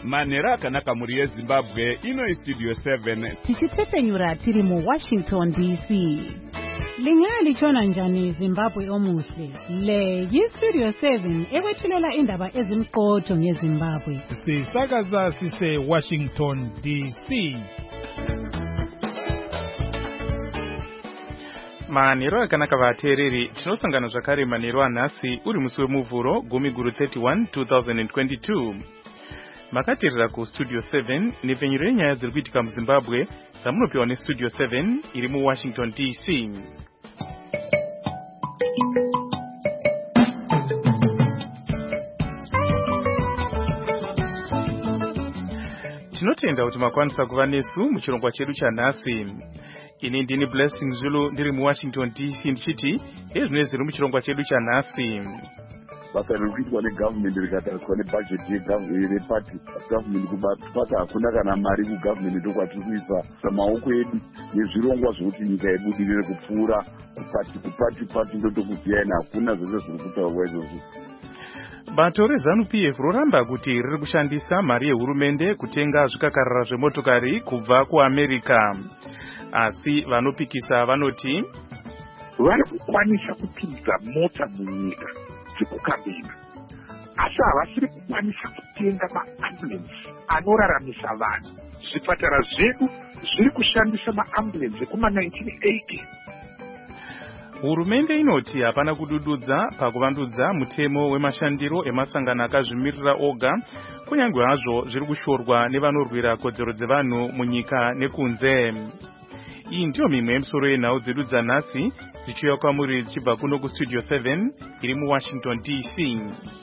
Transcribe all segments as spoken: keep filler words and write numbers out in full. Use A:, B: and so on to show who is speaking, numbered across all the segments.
A: Manhero akanaka muri yeZimbabwe ino istudio seven.
B: Tichitsepenyura tiri mu Washington D C. Lingali chona njani Zimbabwe omuhle. Le yistudio seven ekwethulela indaba ezimqotho ngeZimbabwe.
C: Sisakaza sise Washington D C.
D: Manhero akanaka vateereri, tinosangana zvakare manhero anhasi uri musi wemuvhuro gumi guru thirty-one twenty twenty-two. Makateerera ku Studio seven nepfenyuro yenyaya dziri kuitika muZimbabwe dzamunopiwa neStudio seven iri muWashington D C. Tinotenda kuti makwanisa kuva nesu muchirongwa chedu chanhasi. Ini ndini Blessing Zulu ndiri muWashington D C ndichiti ezvino zviri muchirongwa chedu chanhasi.
E: Basa rikuitwa negovernment rikatariswa nebudget yeparty government kubata hakuna kana mari kugovernment ndokwatiri kuisa samaoko edu nezvirongwa zvokuti nyika ibudirire kupfuura kupati kupati pati ndotokuziya ina hakuna zvese zviri kutaurwa izvozvo.
D: Bato reZANU P F roramba kuti riri kushandisa mari yehurumende kutenga zvikakarara zvemotokari kubva kuAmerica. Asi vanopikisa vanoti
F: vari kukwanisa kupinza mota munyika dzekukabina, asi havasiri kukwanisa kutenga maambulensi anoraramisa vanhu. Zvipatara zvedu zviri kushandisa maambulensi ekuma nineteen eighty.
D: Hurumende inoti hapana kudududza pakuvandudza mutemo wemashandiro emasangano akazvimirira oga, kunyange hazvo zviri kushorwa nevanorwira kodzero dzevanhu munyika nekunze. Iyi ndiyo mimwe yemisoro yenhau dzedu dzanhasi dzichiuya kwamuri dzichibva kuno kuStudio seven iri muWashington D C.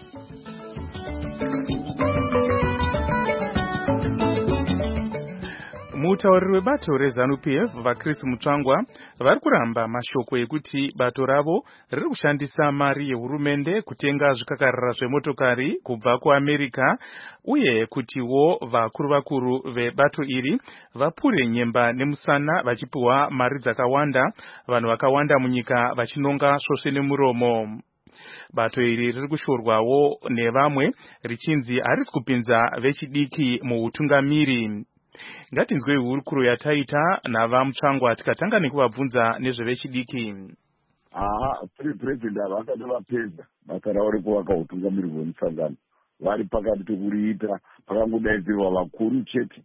D: Mutauriri webato reZANU P F vaChris Mutsvangwa vari kuramba mashoko ekuti bato ravo riri kushandisa mari yehurumende kutenga zvikakarara zvemotokari kubva kuAmerica, uye kutiwo vakuru vakuru vebato iri vapure nyemba nemusana vachipiwa mari dzakawanda, vanhu vakawanda munyika vachinonga svosve nemuromo. Bato iri riri kushorwawo nevamwe richinzi harisi kupinza vechidiki muhutungamiri. Ngatinzwei hurukuro yataita navaMutsvangwa tikatanga nekuvabvunza nezvevechidiki.
E: Aha, president havakati vapedza basa ravo rekuvaka utungamiri hwemusangano. Vari pakati pekuriita pakangodaidzirwa vakuru chete,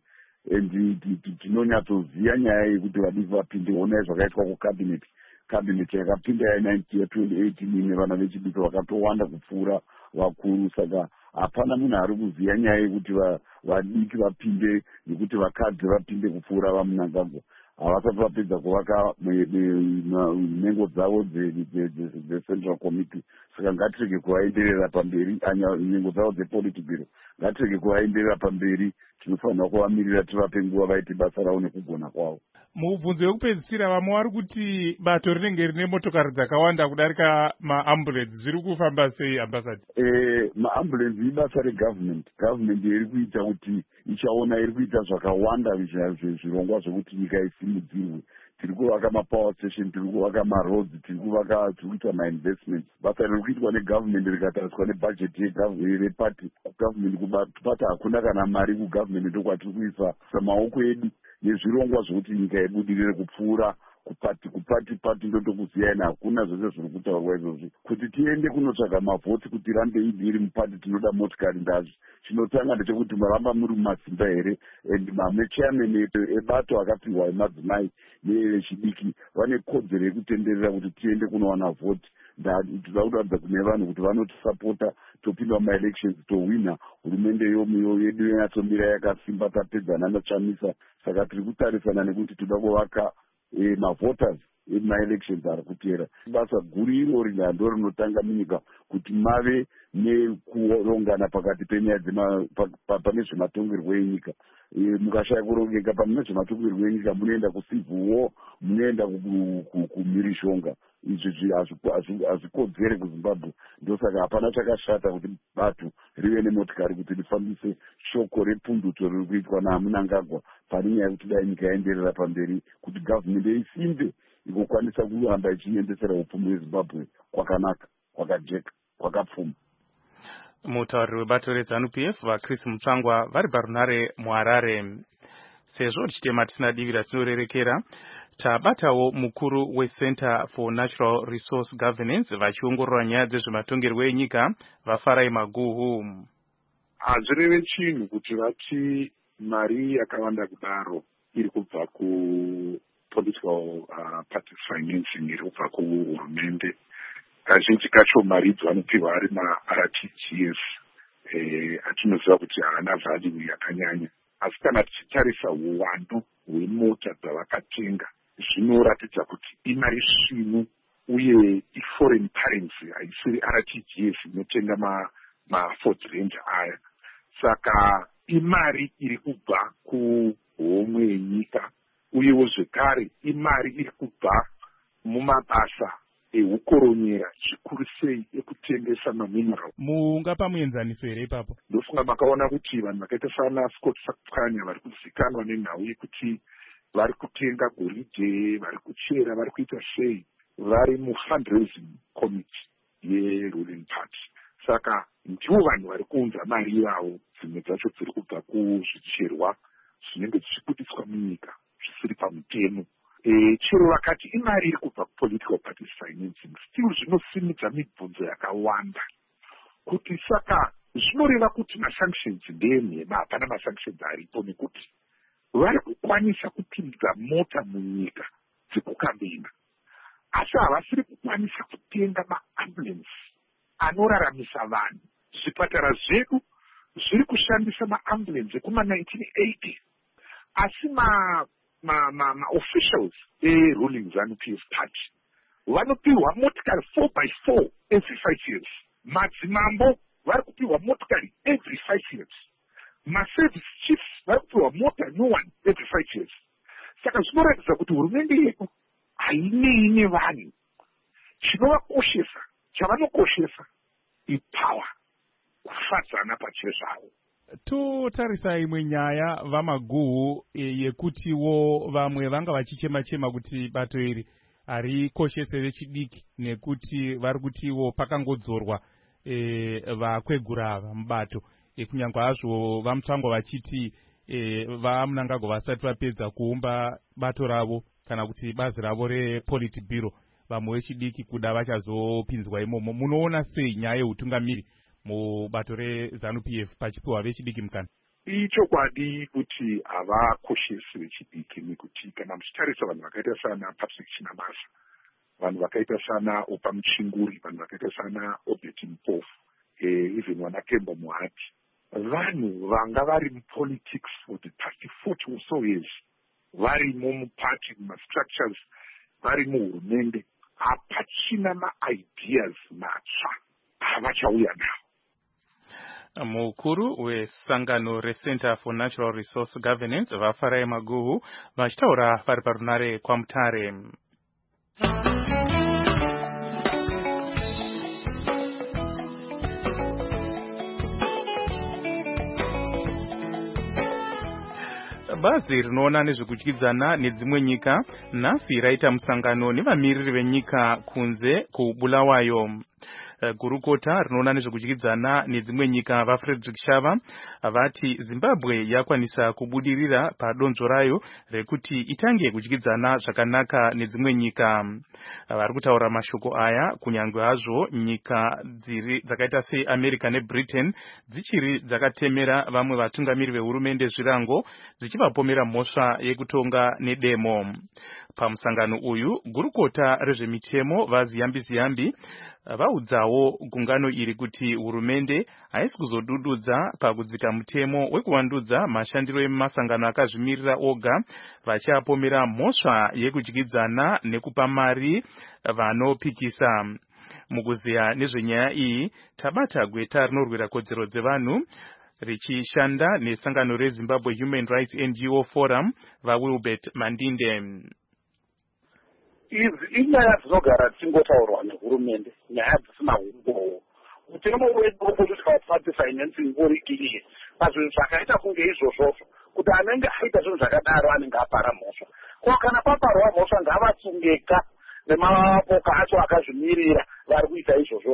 E: tinonyatsoziva nyaya yekuti vadiki vapinde. Onai zvakaitwa kucabinet. Cabinet yakapinda ya twenty eighteen ine vana vechidiki vakatowanda kupfuura vakuru, saka hapana munhu ari kuziva nyaya yekuti vadiki vapinde nekuti vakadzi vapinde kupfuura vaMnangagwa. Havasati vapedza kuvaka nhengo dzavo dzeCentral Committee, saka ngatirege kuvaenderera pamberi. Nhengo dzavo dzePolitburo ngatirege kuvaenderera pamberi, tinofanira kuvamirira tivape nguva vaite basa ravo nekugona kwavo.
C: Mubvunzo wekupedzisira vamwe vari kuti bato rinenge rine motokari dzakawanda kudarika maambulensi, zviri kufamba sei ambassador?
E: Eh, maambulensi ibasa regovernment. Government iri kuita kuti ichaona iri kuita zvakawanda zvirongwa zvokuti nyika isimudzirwe. Tiri kuvaka mapower station, tiri kuvaka maroads, tiri kuvaka tiri kuita mainvestments. Basa riri kuitwa negovernment rikatariswa nebudget yeparty government kubata hakuna kana mari kugovernment ndokwatiri kuisa samaoko edu nezvirongwa zvokuti nyika ibudirire kupfuura kupati kupati pati ndotokuziya ina hakuna zvese zviri kutaurwa izvozvi. Kuti tiende kunotsvaga mavhoti kuti rambe iri mupati tinoda motikari ndazvi. Chinotanga ndechekuti maramba muri mumasimba here, and mamwe chairman ebato akapihwa emadzimai nevechidiki vane kodzero yekutenderera kuti tiende kunowana vhoti. Ndinoda kuratidza kune vanhu kuti vanotisapota topinda mumaelections towina. Hurumende yomuyo yedu yonyatsomira yakasimba, tapedzana natsvamisa, saka tiri kutarisana nekuti toda kuvaka mavhoters emaelections ari kutera. Basa guru irori ndo rinotanga munyika kuti mave nekurongana pakati penyaya pane zvematongerwo enyika. Mukashaya kurongeka pamune zvematongerwo enyika munoenda kucivil war, munoenda kumhirishonga. Izvi hazvikodzere kuZimbabwe. Ndosaka hapana chakashata kuti bato rive nemotikari kuti rifambise shoko repundutso riri kuitwa naMnangagwa pane nyaya yekuti dai nyika yaenderera pamberi, kuti government isimbe ikokwanisa kuramba ichiendesera upfumi hweZimbabwe kwakanaka, kwakajeka, kwakapfuma.
D: Mutauriri webato reZANU P F vaChris Mutsvangwa vari parunare muHarare. Sezvo tichitema tisina divi ratinorerekera, tabatawo mukuru weCenter for Natural Resource Governance vachiongorora nyaya dzezvematongerwo enyika vaFarai Maguhu.
F: Hazvireve chinhu kuti vati mari yakawanda kudaro iri kubva ku-political uh, party financing iri kubva kuhurumende. Kazhinji kacho mari dzavanopiwa ari ma-R T G S eh, atinoziva kuti haana value yakanyanya. Asi kana tichitarisa uwandu hwemota dzavakatenga zvinoratidza kuti imari svinu uye i-foreign currency haisiri R T G S inotenga ma, ma Ford Ranger aya. Saka imari iri kubva kuhomwe yenyika uyewo zvekare imari iri kubva mumabasa eukoronyera zvikuru sei ekutengesa mamineral.
C: Mungapa muenzaniso here ipapo?
F: Ndofunga makaona kuti vanhu vakaita sana Scott Sakukanya vari kuzikanwa nenhau yekuti vari kutenga goridhe, vari kuchera, vari kuita sei, vari mufundraising committee yeruling party. Saka ndivo vanhu vari kuunza mari ivavo, dzimwe dzacho dziri kubva kuzvicherwa zvinenge zvichibudiswa munyika zvisiri pamutemo. E, chero vakati imari iri kubva kupolitical party financing, still zvinosimudza mibvunzo yakawanda kuti saka zvinoreva kuti masanctions ndeemhema, hapana masanctions aripo, nekuti vari kukwanisa kupinza mota munyika dzekukambina asi havasiri kukwanisa kutenga maambulance anoraramisa vanhu. Zvipatara zvedu zviri kushandisa maambulance ekuma nineteen eighty asi ma ma ma, ma officials e-ruling ZANU P F party vanopiwa motikari four by four every five years. Madzimambo vari kupiwa motikari every five years. Ma-service chiefs vari kupiwa mota no one every five years. Saka zvinoratidza kuti hurumende yedu hainei nevanhu. Chinovakoshesa, chavanokoshesa ipower, kufadzana pachezvavo.
C: Totarisa imwe nyaya vaMaguhu e, yekutiwo vamwe vanga vachichema-chema kuti bato iri harikoshese vechidiki nekuti vari kutiwo pakangodzorwa e, vakwegura ava mubato e, kunyange hazvo vaMutsvangwa vachiti e, vaMunangagwa vasati vapedza kuumba bato ravo kana kuti bazi ravo rePolitburo, vamwe vechidiki kuda vachazopinzwa imomo. Munoona sei nyaya yeutungamiri mubato reZANU P F pachipiwa vechidiki mukana?
F: Ichokwadi kuti havakoshesi vechidiki, nekuti kana muchitarisa vanhu vakaita sana Patrick Chinamasa, vanhu vakaita sana Opa Muchinguri, vanhu vakaita sana Obert Mpofu, eh, even wana Kemba Muhati, vanhu vanga vari mupolitics for the past forty or so years, vari mumupati, mumastructures, vari muhurumende, hapachina ma-ideas matsva avachauya nawo.
D: Mukuru wesangano reCenter for Natural Resource Governance vaFarai Maguhu vachitaura vari parunare kwaMutare. Bazi rinoona nezvekudyidzana nedzimwe nyika nhasi raita musangano nevamiriri venyika kunze kuBulawayo. Gurukota rinoona nezvekudyidzana nedzimwe nyika vaFrederick Shava vati Zimbabwe yakwanisa kubudirira padonzvo rayo rekuti itange kudyidzana zvakanaka nedzimwe nyika. Vari kutaura mashoko aya kunyange hazvo nyika dziri dzakaita seAmerica neBritain dzichiri dzakatemera vamwe vatungamiri vehurumende zvirango dzichivapomera mhosva yekutonga nedemo. Pamusangano uyu gurukota rezvemitemo vaZiyambi Ziyambi vaudzawo gungano iri kuti hurumende haisi kuzodududza pakudzika mutemo wekuvandudza mashandiro emasangano akazvimirira oga, vachiapomera mhosva yekudyidzana nekupa mari vanopikisa. Mukuziya nezvenyaya iyi tabata gweta rinorwira kodzero dzevanhu richishanda nesangano reZimbabwe Human Rights N G O Forum vaWilbert Mandinde.
G: Idzi inyaya dzinogara dzichingotaurwa nehurumende, nyaya dzisina umbowo. Mutemo wedu wepolitical party financing uri clear pazvinhu zvakaita kunge izvozvozvo, kuti anenge aita zvinhu zvakadaro anenge apara mhosva. Ko kana paparwa mhosva ngavatsungeka nemapoka acho akazvimirira vari kuita izvozvozvo.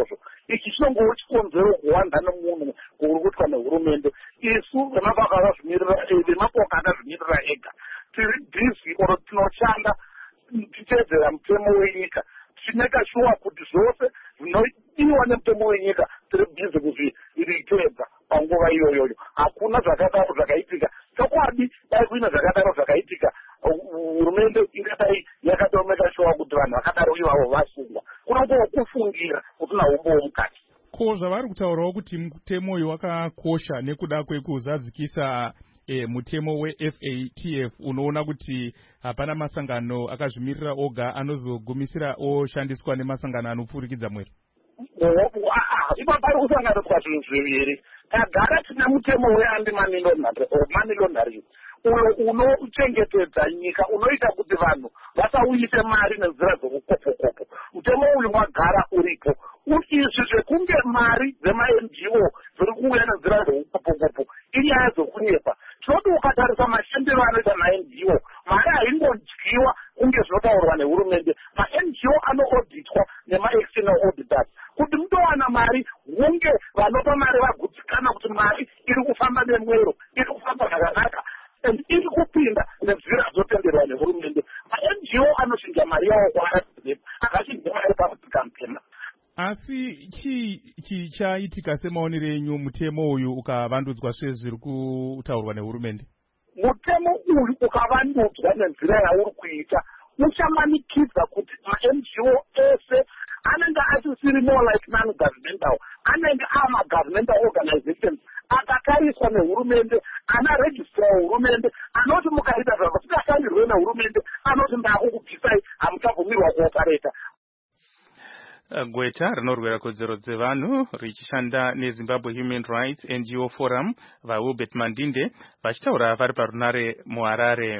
G: ichi chinongowo chikonzero kuwanda nemunhu kuri kuitwa nehurumende. Isu vemapoka akazvimirira vemapoka akazvimirira ega tiri bhizi oro tinoshanda tichedzera mutemo wenyika tichimeka shuwa kuti zvose zvinodiwa nemutemo wenyika tiri bhizi kuzviritedza panguva iyoyoyo. Hakuna zvakadaro zvakaitika chokwadi. Dai kuina zvakadaro zvakaitika hurumende ingadai yakatomeka shuwa kuti vanhu vakadaro ivavo vasungwa. Kunongowo kufungira kuti naumbowo mukati.
C: Ko zvavari kutaurawo kuti mutemo uyu wakakosha nekuda kwekuzadzikisa E, mutemo we-F A T F unoona kuti hapana masangano akazvimirira oga anozogumisira oshandiswa nemasangano anopfurikidza mwero.
G: Ipa pari kusanganiswa zvinhu zviviri. Tagara tine mutemo we-anti-money laundering uyo unochengetedza nyika, unoita kuti vanhu vasauyise mari nenzira dzokukopokopo. Mutemo uyu wagara uripo. Izvi zvekunge mari dzema-N G O dziri kuuya nenzira dzokukopokopo inyaya dzokunyepa. Tinoti ukatarisa mashandiro anoita ma-N G O, mari haingodyiwa kunge zvinotaurwa nehurumende. Ma-N G O anoauditwa nema-external auditors. Kuti mutowana mari hunge vanopa mari vagutsikana kuti mari iri kufamba nemwero, iri kufamba zvakanaka, and iri kupinda nenzira dzotenderwa nehurumende. Ma-N G O anoshinga mari yawo kwaarazepo, akashinga mari pamuti kampena.
C: Asi chi chi chaitika semaonero enyu mutemo uyu ukavandudzwa sezviri kutaurwa nehurumende?
G: Mutemo uyu ukavandudzwa nenzira yauri kuita uchamanikidza kuti ma-N G O ese anenge asisiri more like non-governmental, anenge ama-governmental organizations akakariswa nehurumende, anaregistra hurumende, anoti mukaita zvako sikashandirwe nehurumende, anoti ndakukubvisai hamuchabvumirwa kuopareta.
D: Gweta rinorwira kodzero dzevanhu richishanda neZimbabwe Human Rights N G O Forum vaWilbert Mandinde vachitaura vari parunare muHarare.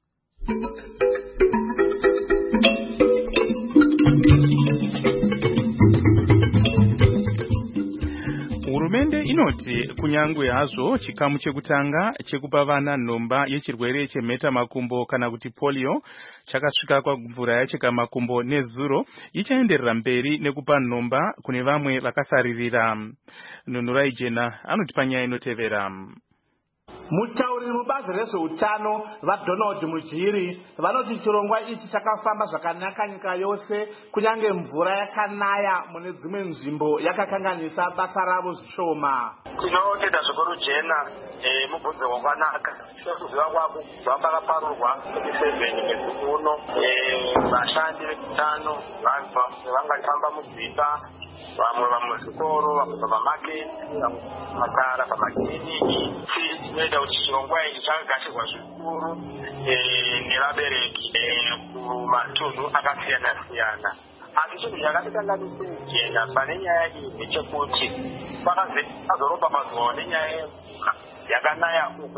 D: Hurumende inoti kunyangwe hazvo chikamu chekutanga chekupa vana nhomba yechirwere chemheta makumbo kana kuti polio chakasvika kwamvura yacheka makumbo nezuro, ichaenderera mberi nekupa nhomba kune vamwe vakasaririra. Nunurai Jena anoti panyaya inotevera.
H: Mutauriri mubazi rezveutano vaDonald Mujiri vanoti chirongwa ichi chakafamba zvakanaka nyika yose, kunyange mvura yakanaya mune dzimwe nzvimbo yakakanganisa basa ravo zvishoma.
I: Tinotenda zvikuru Jena mubvunzo wakanaka. Sekuziva kwako zvamba kaparurwa sevheni mwedzi uno, vashandi veutano vangafamba mudzimba, vamwe vamuzvikoro, vamwe pamamaketi, matara pamakiriniki. Tinoita kuti chirongwa ichi chakagashirwa zvikuru nevabereki kumatunhu akasiyana siyana. Asi chinhu chakatikanganisira Jena pane nyaya iyi ndechekuti pakazoropa mazuva nenyaya yemvura yakanaya uko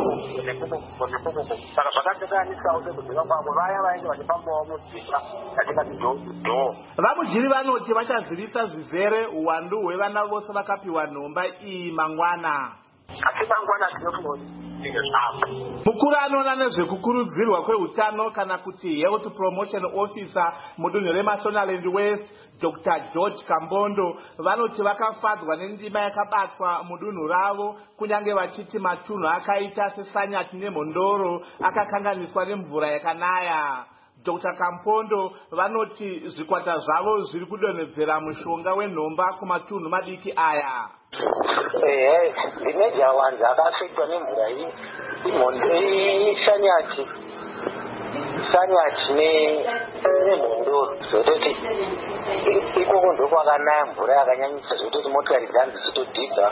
I: nekoko. Saka zvakakanganisawo sekuziva kwavo vaya vainge vachifambawo mudzimba yatingati door to door.
H: VaMujiri vanoti vachazivisa zvizere uwandu hwevana vose vakapiwa nhomba iyi mangwana.
I: Asi mangwana tinofunga
H: mukuru anoona nezvekukurudzirwa kweutano kana kuti Health Promotion Officer mudunhu reMashonaland West Doctor George Kambondo vanoti vakafadzwa nendima yakabatwa mudunhu ravo, kunyange vachiti matunhu akaita seSanyati neMhondoro akakanganiswa nemvura yakanaya. Doctor Kampondo vanoti zvikwata zvavo zviri kudonhedzera mushonga wenhomba kumatunhu madiki aya.
I: Eh, ndineja wanza akafitwa nemvura iyi imhondo isanyati sanyati nemhondoro zvototi ikoko ndo kwakanaya mvura yakanyanyisa zvototi motokari dzanzi dzichitodhibha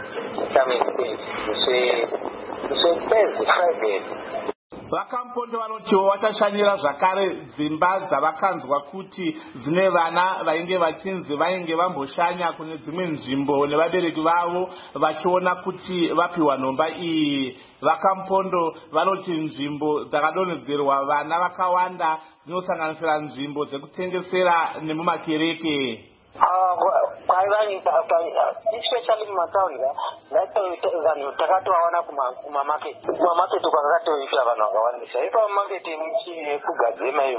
I: musepezi Friday.
H: VaKampondo vanotiwo vachashanyira zvakare dzimba dzavakanzwa kuti dzine vana vainge vachinzi vainge vamboshanya kune dzimwe nzvimbo nevabereki vavo vachiona kuti vapiwa nhomba iyi. VaKampondo vanoti nzvimbo dzakadonhedzerwa vana vakawanda dzinosanganisira nzvimbo dzekutengesera nemumakereke.
I: Especially mumataundi vanhu takatovaona kumamaketi kumamaketi kwakatoiswa vanhu vakawandisa. Ipa mamaketi kugadzema iyo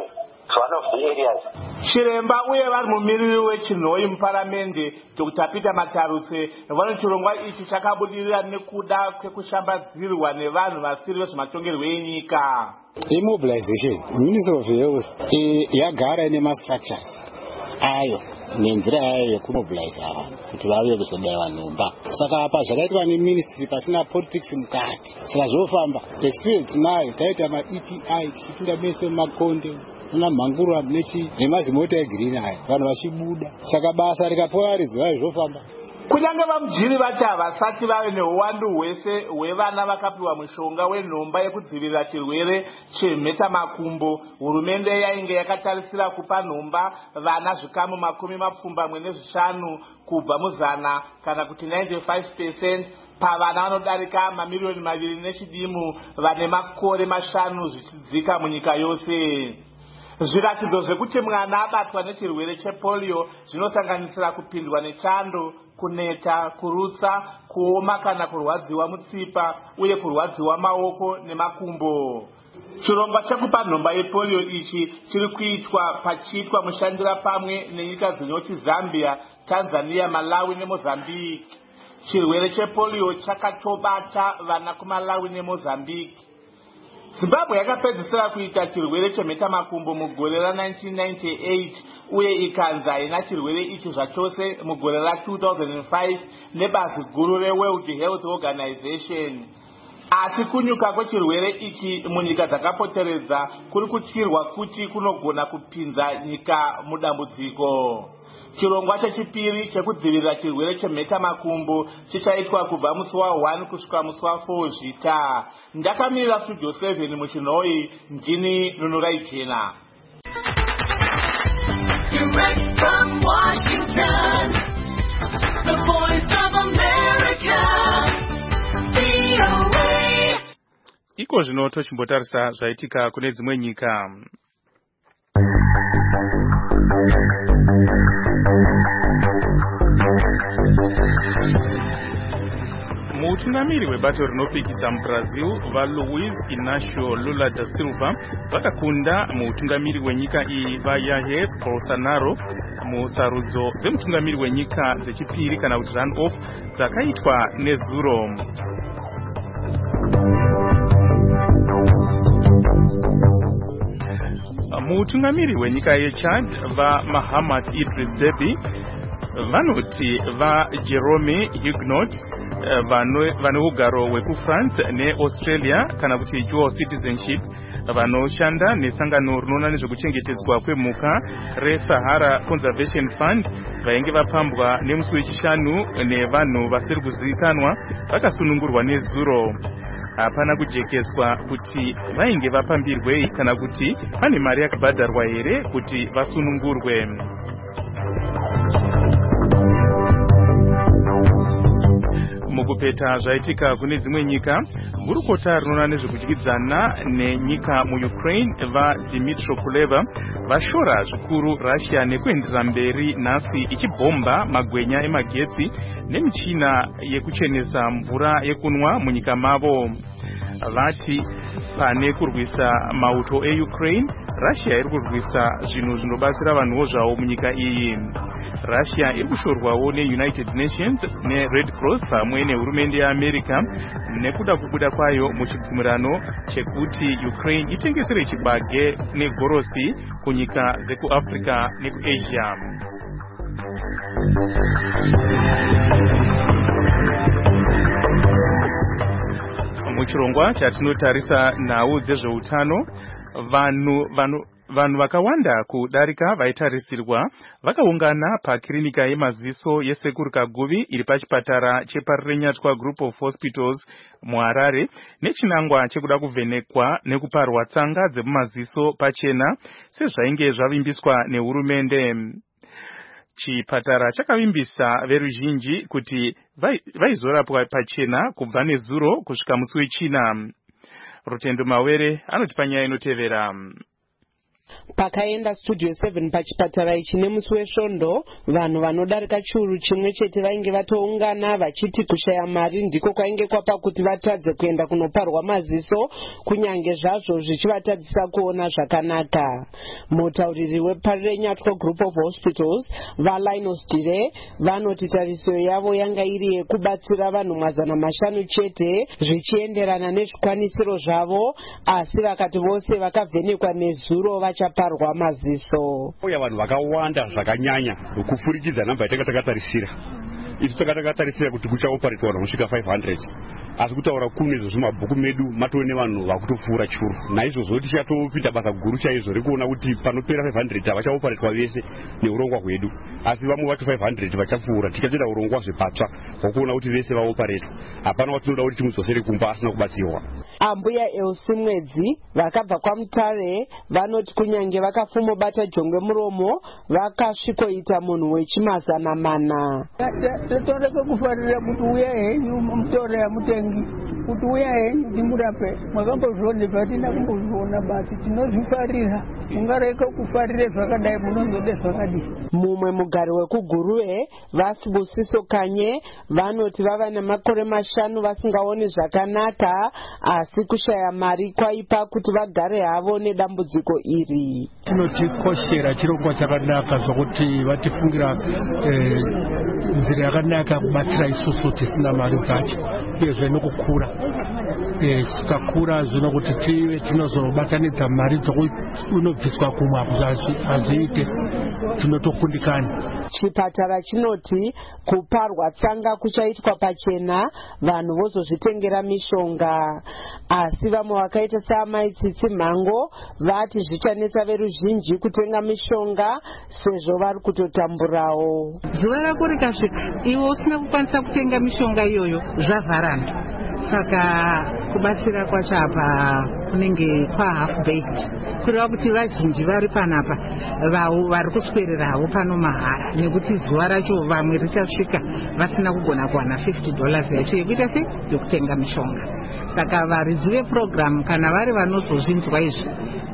I: one of the areas.
H: Chiremba uye vari mumiriri wechinhoi muparamende Doctor Peter Matarutse vanoti chirongwa ichi chakabudirira nekuda kwekushambadzirwa nevanhu vasiri vezvematongerwo enyika.
J: Immobilization Ministry of Health yagara ine ma-structures ayo nenzira yayo yekumobilize vanhu kuti vauye kuzobaiwa nhomba. Saka apa zvakaitwa neministry pasina politics mukati. Saka zvofamba experience tinayo taita ma-E P I tichipinda mese mumakonde na manguru nechi nemazimota egreen aya vanhu vachibuda. Saka basa rikapolariziwa zvofamba.
H: Kunyange vamujiri vati havasati vave neuwandu hwese hwevana vakapiwa mushonga wenhomba yekudzivirira chirwere chemhetamakumbo, hurumende yainge yakatarisira kupa nhomba vana zvikamu makumi mapfumbamwe nezvishanu kubva muzana kana kuti ninety-five percent pavana vanodarika mamiliyoni maviri nechidimu vane makore mashanu zvichidzika munyika yose. Zviratidzo zvekuti mwana abatwa nechirwere chepolio zvinosanganisira kupindwa nechando, kuneta, kurutsa, kuoma kana kurwadziwa mutsipa uye kurwadziwa maoko nemakumbo. Chirongwa chekupa nhomba yepolio ichi chiri kuitwa pachiitwa mushandira pamwe nenyika dzinoti Zambia, Tanzania, Malawi neMozambique. Chirwere chepolio chakatobata vana kuMalawi neMozambique. Zimbabwe yakapedzisira kuita chirwere chemhetamakumbo mugore ra nineteen ninety-eight uye ikanza haina chirwere ichi zvachose mugore ra two thousand five nebazi guru reWorld Health Organization. Asi kunyuka kwechirwere ichi munyika dzakapoteredza kuri kutyirwa kuti kunogona kupinza nyika mudambudziko. Chirongwa chechipiri chekudzivirira chirwere chemhetamakumbo chichaitwa kubva musi wa one kusvika musi wa four zvita. Ndakamirira studio seven muchinhoi, ndini Nunurai Jena.
K: Direct from Washington, the voice of America, V O A.
D: Iko zvino tochimbotarisa zvaitika kune dzimwe nyika. Mutungamiri webato rinopikisa muBrazil vaLuiz Inácio Lula da Silva vakakunda mutungamiri wenyika iyi vaJair Bolsonaro musarudzo dzemutungamiri wenyika dzechipiri kana kuti run-off dzakaitwa nezuro. Mutungamiri wenyika yeChad vaMahamat Idris Deby vanoti vaJerome Huguenot vane ugaro wekuFrance neAustralia kana kuti dual citizenship vanoshanda nesangano rinoona nezvekuchengetedzwa kwemhuka reSahara Conservation Fund vainge vapambwa nemusi wechishanu nevanhu vasiri kuzivikanwa vakasunungurwa nezuro. Hapana kujekeswa kuti vainge vapambirwei kana kuti pane mari yakabhadharwa here kuti vasunungurwe. Mukupeta zvaitika kune dzimwe nyika, gurukota rinoona nezvekudyidzana nenyika muUkraine vaDmytro Kuleba vashora zvikuru Russia nekuenderera mberi nhasi ichibhomba magwenya emagetsi nemichina yekuchenesa mvura yekunwa munyika mavo. Vati pane kurwisa mauto eUkraine, Russia iri kurwisa zvinhu zvinobatsira vanhuwo zvavo munyika iyi. Russia iri kushorwawo neUnited Nations neRed Cross pamwe nehurumende yeAmerica nekuda kubuda kwayo muchibvumirano chekuti Ukraine itengesere chibage negorosi kunyika dzekuAfrica nekuAsia. Muchirongwa chatinotarisa nhau dzezveutano, vanhu vanhu vanhu vakawanda kudarika vaitarisirwa vakaungana pakirinika yemaziso yesekuru Kaguvi iri pachipatara cheParirenyatwa Group of Hospitals muHarare nechinangwa chekuda kuvhenekwa nekuparwa tsanga dzemumaziso pachena sezvainge zvavimbiswa nehurumende. Chipatara chakavimbisa veruzhinji kuti vaizorapwa pachena kubva nezuro kusvika musi wechina. Rutendo Mawere anoti panyaya inotevera.
L: Pakaenda Studio seven pachipatara ichi nemusi wesvondo, vanhu vanodarika chiuru chimwe chete vainge vatoungana vachiti kushaya mari ndiko kwainge kwapa kuti vatadze kuenda kunoparwa maziso, kunyange zvazvo zvichivatadzisa kuona zvakanaka. Mutauriri weParire Nyatwa Group of Hospitals, vaLinus Dire, vanoti tariso yavo yanga iri yekubatsira vanhu mazana mashanu chete zvichienderana nezvikwanisiro zvavo, asi vakati vose vakavhenekwa nezuro vachaparwa maziso.
M: Uya vanhu vakawanda zvakanyanya kufurikidza namba yatanga takatarisira. Isu takatarisira kuti kuchaoparetwa vanhu vanosvika five hundred. Asi kutaura kunezvo zvimabhuku medu matone vanhu vakutopfuura churu. Naizvozvo tichatopinda basa guru chaizvo rekuona kuti panopera five hundred vachaoparetwa vese neurongwa hwedu. Asi vamwe vacho five hundred vachapfuura tikatoita urongwa zvepatsva hwekuona kuti vese vaoparetwa. Hapana watinoda kuti timudzosere kumba asina kubatsirwa.
L: Ambuya Elsi Mwedzi vakabva kwaMutare vanoti kunyange vakafumobata jongwe muromo vakasvikoita munhu wechimazana mana.
N: Totoreka kufarira kuti uya henyu mutore yamutengi kuti uya henyu timurape mwakambozvione patina kumbozviona basi tinozvifarira mungareka kufarire zvakadai munozode zvakadii.
L: Mumwe mugari wekuguruve Vasibusiso Kanye vanoti vava nemakore mashanu vasingaoni zvakanaka, asi kushaya mari kwaipa kuti vagare havo nedambudziko iri.
O: Tinotikoshera chirongwa chakanaka zvokuti vatifungira eh, nzira yakanaka kubatsira isusu tisina mari dzacho uyezve nokukura tikakura zvino kuti tive tinozobatanidza mari dzokunobviswa kumwe hazviite tinotokundikana.
L: Chipatara chinoti kuparwa tsanga kuchaitwa pachena, vanhu vozozvitengera mishonga, asi vamwe vakaita saamaitsitsi mhango vati zvichanetsa veruzhinji kutenga mishonga sezvo vari kutotamburawo.
P: Zuva rako rikasvika iwe usina kukwanisa kutenga mishonga iyoyo zvavharana, saka kubatsira kwacho apa kunenge kwa half baked, kureva kuti vazhinji vari panapa vari kuswererawo pano mahara, nekuti zuva racho vamwe richasvika vasina kugona kuwana fifty dollars yacho yekuita sei yokutenga mishonga. Saka varidzi veprogramu kana vari vanozozvinzwa izvi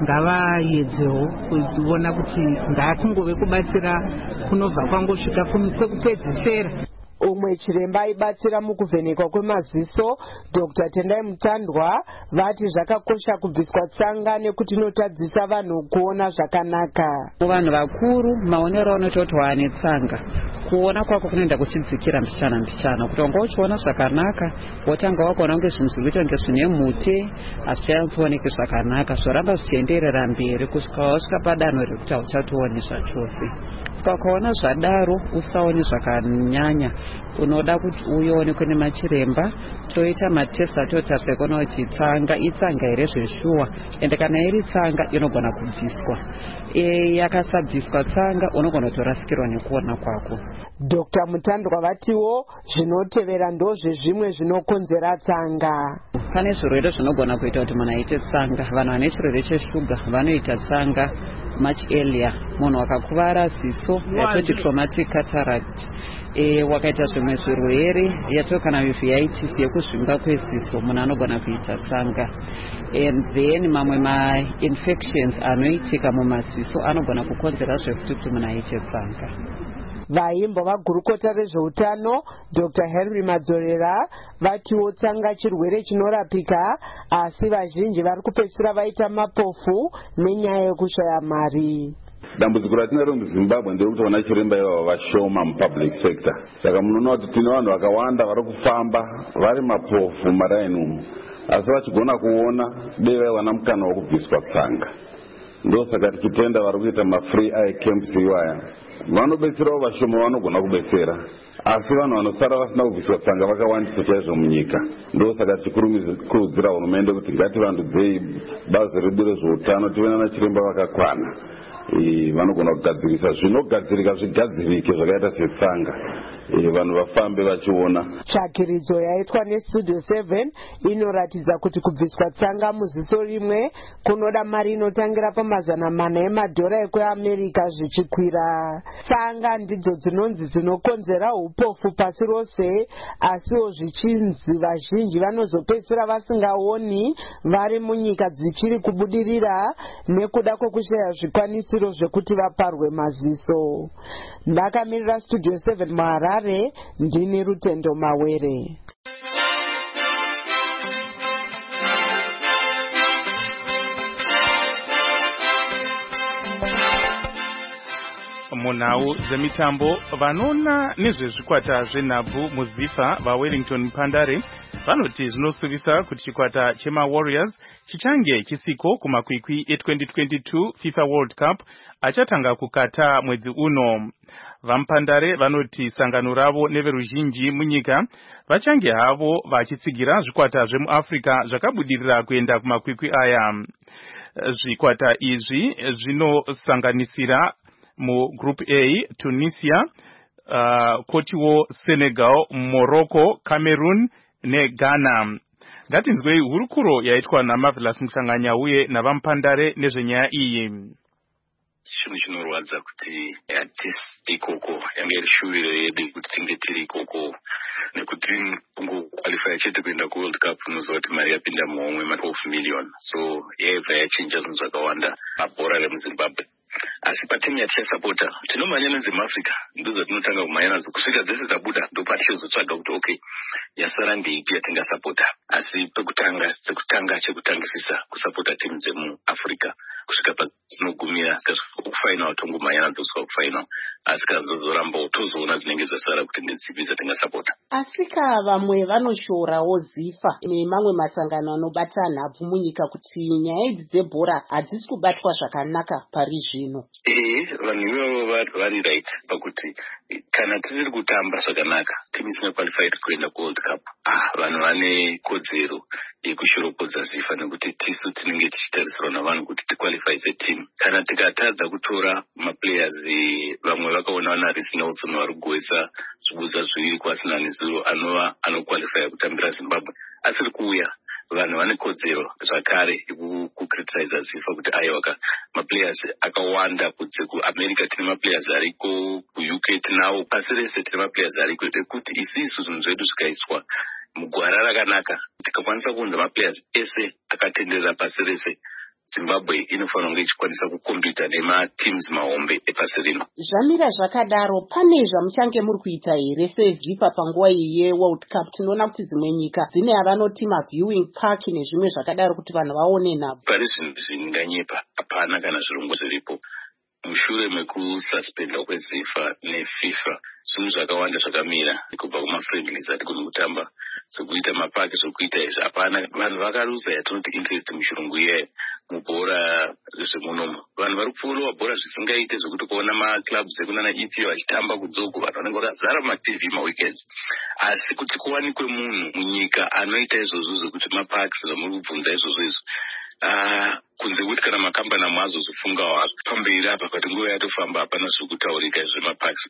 P: ngavaedzewo kuona kuti ngakungove kubatsira kunobva kwangosvika kwekupedzisira.
L: Umwe chiremba aibatsira mukuvhenekwa kwemaziso, Doctor Tendai Mutandwa, vati zvakakosha kubviswa tsanga nekuti inotadzisa vanhu kuona zvakanaka.
Q: Vanhu vakuru maonero anototi wane tsanga kuona kwako kunoenda kuchidzikira mbichana mbichana kuti wanga uchiona zvakanaka wotanga wakaona kunge zvinhu zviri kuita kunge zvine mute hazvichaoneke zvakanaka zvoramba zvichienderera mberi kusvika wasvika padanho rekuti hauchatooni zvachose. Saka ukaona zvadaro usaone zvakanyanya unoda kuti uonekwe nemachiremba toita matest atotarisa kuona kuti tsanga itsanga here zveshuwa, ende kana iri tsanga inogona kubviswa. E, yakasabviswa tsanga unogona kutorasikirwa nekuona kwako.
L: Doctor Mutandwa vatiwo zvinotevera ndozvezvimwe zvinokonzera tsanga.
Q: Pane zvirwere zvinogona kuita kuti munhu aite tsanga. Vanhu vane chirwere cheshuga vanoita tsanga much earlier. Munhu wakakuvara ziso yatoti traumatic cataract, e, wakaita zvimwe zvirwere yato kana uveitis yekuzvimba kweziso munhu anogona kuita tsanga. And then mamwe ma-infections anoitika mumaziso anogona kukonzera zvekuti kuti munhu aite tsanga.
L: Vaimbo vagurukota rezveutano Doctor Henry Madzorera vatiwo tsanga chirwere chinorapika, asi vazhinji vari kupedzisira vaita mapofu nenyaya yekushaya mari.
R: Dambudziko ratinaro muZimbabwe nderekuti vana chiremba ivavo vashoma mupublic sector. Saka munoona kuti tine vanhu vakawanda vari kufamba vari mapofu maraini umu, asi vachigona kuona dei vaiwana mukana wokubviswa tsanga. Ndosaka tichitenda vari kuita mafree eye camps iwaya vanobetserawo vashoma vanogona kubetsera, asi vanhu vanosara vasina kubviswa tsanga vakawandisa chaizvo munyika. Ndosaka tichikurudzira hurumende kuti ngativandudzei bazi redu rezveutano tive nana chiremba vakakwana vanogona kugadzirisa zvinogadzirika zvigadzirike zvakaita setsanga vanhu vafambe vachiona.
L: Tsvakiridzo yaitwa nestudio seven inoratidza kuti kubviswa tsanga muziso rimwe kunoda mari inotangira pamazana mana emadhora ekuamerica zvichikwira. Tsanga ndidzo dzinonzi dzinokonzera upofu pasi rose, asiwo zvichinzi vazhinji vanozopedzisira vasingaoni vari munyika dzichiri kubudirira nekuda kwekushaya zvikwanisiro zvekuti vaparwe maziso. Ndakamirira studio seven muHarare, ndini Rutendo Mawere.
D: Munhau dzemitambo vanoona nezvezvikwata zvenhabvu muZIFA vaWellington Mpandare vanoti zvinosuvisa kuti chikwata chemaWarriors chichange chisiko kumakwikwi e-twenty twenty-two FIFA World Cup achatanga kukata mwedzi uno. VaMpandare vanoti sangano ravo neveruzhinji munyika vachange havo vachitsigira zvikwata zvemuAfrica zvakabudirira kuenda kumakwikwi aya. Zvikwata izvi zvinosanganisira mu Group A Tunisia, uh, kotiwo Senegal, Morocco, Cameroon neGhana. Ngatinzwei hurukuro yaitwa naMarvelous Mhlanganyauye navaMpandare nezvenyaya iyi.
S: Chinhu chinorwadza kuti hatisi ikoko, yange iri shuviro yedu kuti tinge tiri ikoko, nekuti kungokwalifya chete kuenda kuWorld Cup unoziva kuti mari yapinda muhomwe ma-twelve million. So yaibva yachinja zvinhu zvakawanda mabhora remuZimbabwe. Asi patimu yatichasapota tinomhanya nezimuAfrica ndizo tinotanga kumhanya nadzo kusvika dzese dzabuda ndopatichizotsvaga kuti okay yasara ndeipi yatingasapota. Asi pekutanga sekutanga chekutangisisa kusapota timu dzemuAfrica kusvika padzinogumira kufainal tongomhanya nadzo kusvika kufainal, asi kazozorambawo tozoona dzinenge dzasara kuti ndedzipi dzatingasapota.
T: Afrika vamwe vanoshorawo ZIFA nemamwe masangano anobata nhabvu munyika kuti nyaya idzi dzebhora hadzisi kubatwa zvakanaka parizvi.
S: Eh, vanhu ivavo vari right pakuti kana tiri kutamba zvakanaka timu isina qualified kuenda kuWorld Cup, ah vanhu vane kodzero yekushoropodza ZIFA nekuti tisu tinenge tichitarisirwa navanhu kuti tiqualify setimu. Kana tikatadza kutora maplayers vamwe vakaona vana Reece Nelson vari kugoisa zvibudza zviviri kwasina nezuro anova anoqualify kutambira Zimbabwe, asiri kuuya vanhu vane kodzero zvakare kukriticize ZIFA kuti aiwaka maplayers akawanda kuti kuAmerica tine maplayers ariko, kuUK tinawo, pasi rese tine maplayers ariko, ekuti isisu zvinhu zvedu zvikaiswa mugwara rakanaka tikakwanisa kuunza maplayers ese akatenderera pasi rese, Zimbabwe inofanira kunge ichikwanisa kukombita nemateams mahombe epasi rino.
T: Zvamira zvakadaro, pane zvamuchange muri kuita here seZIFA panguva iyi yeWorld Cup? Tinoona kuti dzimwe nyika dzine yavanoti maviewing park nezvimwe zvakadaro kuti vanhu vaone nhabvu.
S: Pari zvinhu zvinganyepa, hapana kana zvirongwa zviripo. Mushure mekususpendwa kweZIFA neFIFA zvinhu zvakawanda zvakamira kubva kumafriendlies atigoni kutamba, zvekuita mapaki zvekuita izvi hapana. Vanhu vakaruza yatinoti interest muchirungu iye mubhora zvemunomu. Vanhu vari kupfuura bhora zvisingaite zvekuti kuona maclubs ekunana E P O achitamba kudzogo, vanhu vanenge vakazara mumaTV maweekends. Asi kuti kuwanikwe munhu munyika anoita izvozvo zvekuti mapaki zvamuri kubvunza izvozvo izvo, Ah, kunze kuti kana makambani amwazo zifungawo pamberi apa kuti nguva yatofamba hapana zvekutaurika zvemapaki.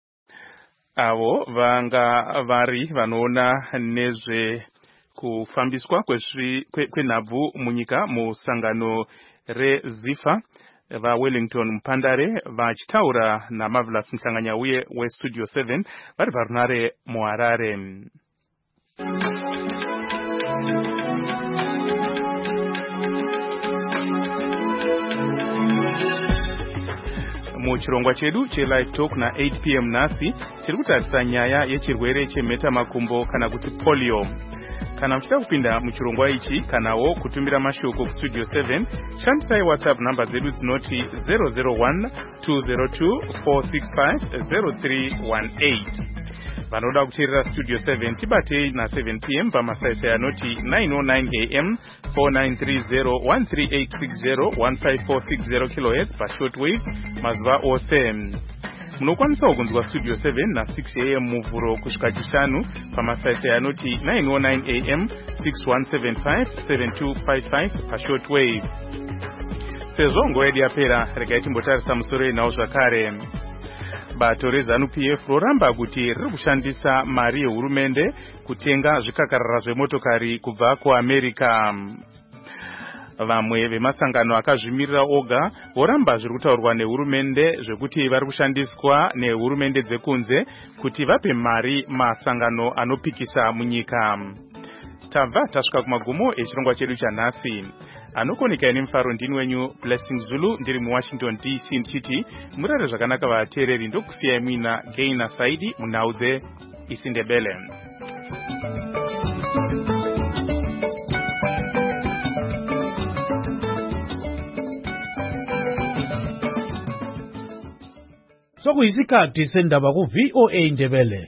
D: Avo vanga vari vanoona nezve kufambiswa kwenhabvu munyika musangano reZIFA vaWellington Mpandare vachitaura naMarvelous Mhlanganyauye weStudio seven vari parunare muHarare. Muchirongwa chedu chelive talk na eight p m nasi tiri kutarisa nyaya yechirwere chemheta makumbo kana kuti polio. Kana muchida kupinda muchirongwa ichi kanawo kutumira mashoko kuStudio seven, shandisai WhatsApp namba dzedu dzinoti zero zero one two zero two four six five zero three one eight. Vanoda kuteerera Studio seven tibatei na seven p m pamasaisai anoti nine oh nine a m four nine three zero one three eight six zero one five four six zero kilohertz pashortwave mazuva ose. Munokwanisa kunzwa Studio seven na six a m muvhuro kusvika chishanu pamasaisai anoti nine oh nine a m six one seven five seven two five five pashortwave. Sezvo nguva yedu yapera, regai timbotarisa musoro inawo zvakare. bato reZANU-P F roramba kuti riri kushandisa mari yehurumende kutenga zvikakarara zvemotokari kubva kuAmerica. Vamwe vemasangano akazvimirira oga voramba zviri kutaurwa nehurumende zvekuti vari kushandiswa nehurumende dzekunze kuti vape mari masangano anopikisa munyika. Tabva tasvika kumagumo echirongwa chedu chanhasi. Anokonika ine mufaro ndini wenyu Blessing Zulu ndiri muWashington D C ndichiti murare zvakanaka vateereri ndokusiyai mwina Gaina Saidi munhau dzeIsindebele.
U: Sokuyisikhathi sendaba ku V O A Ndebele.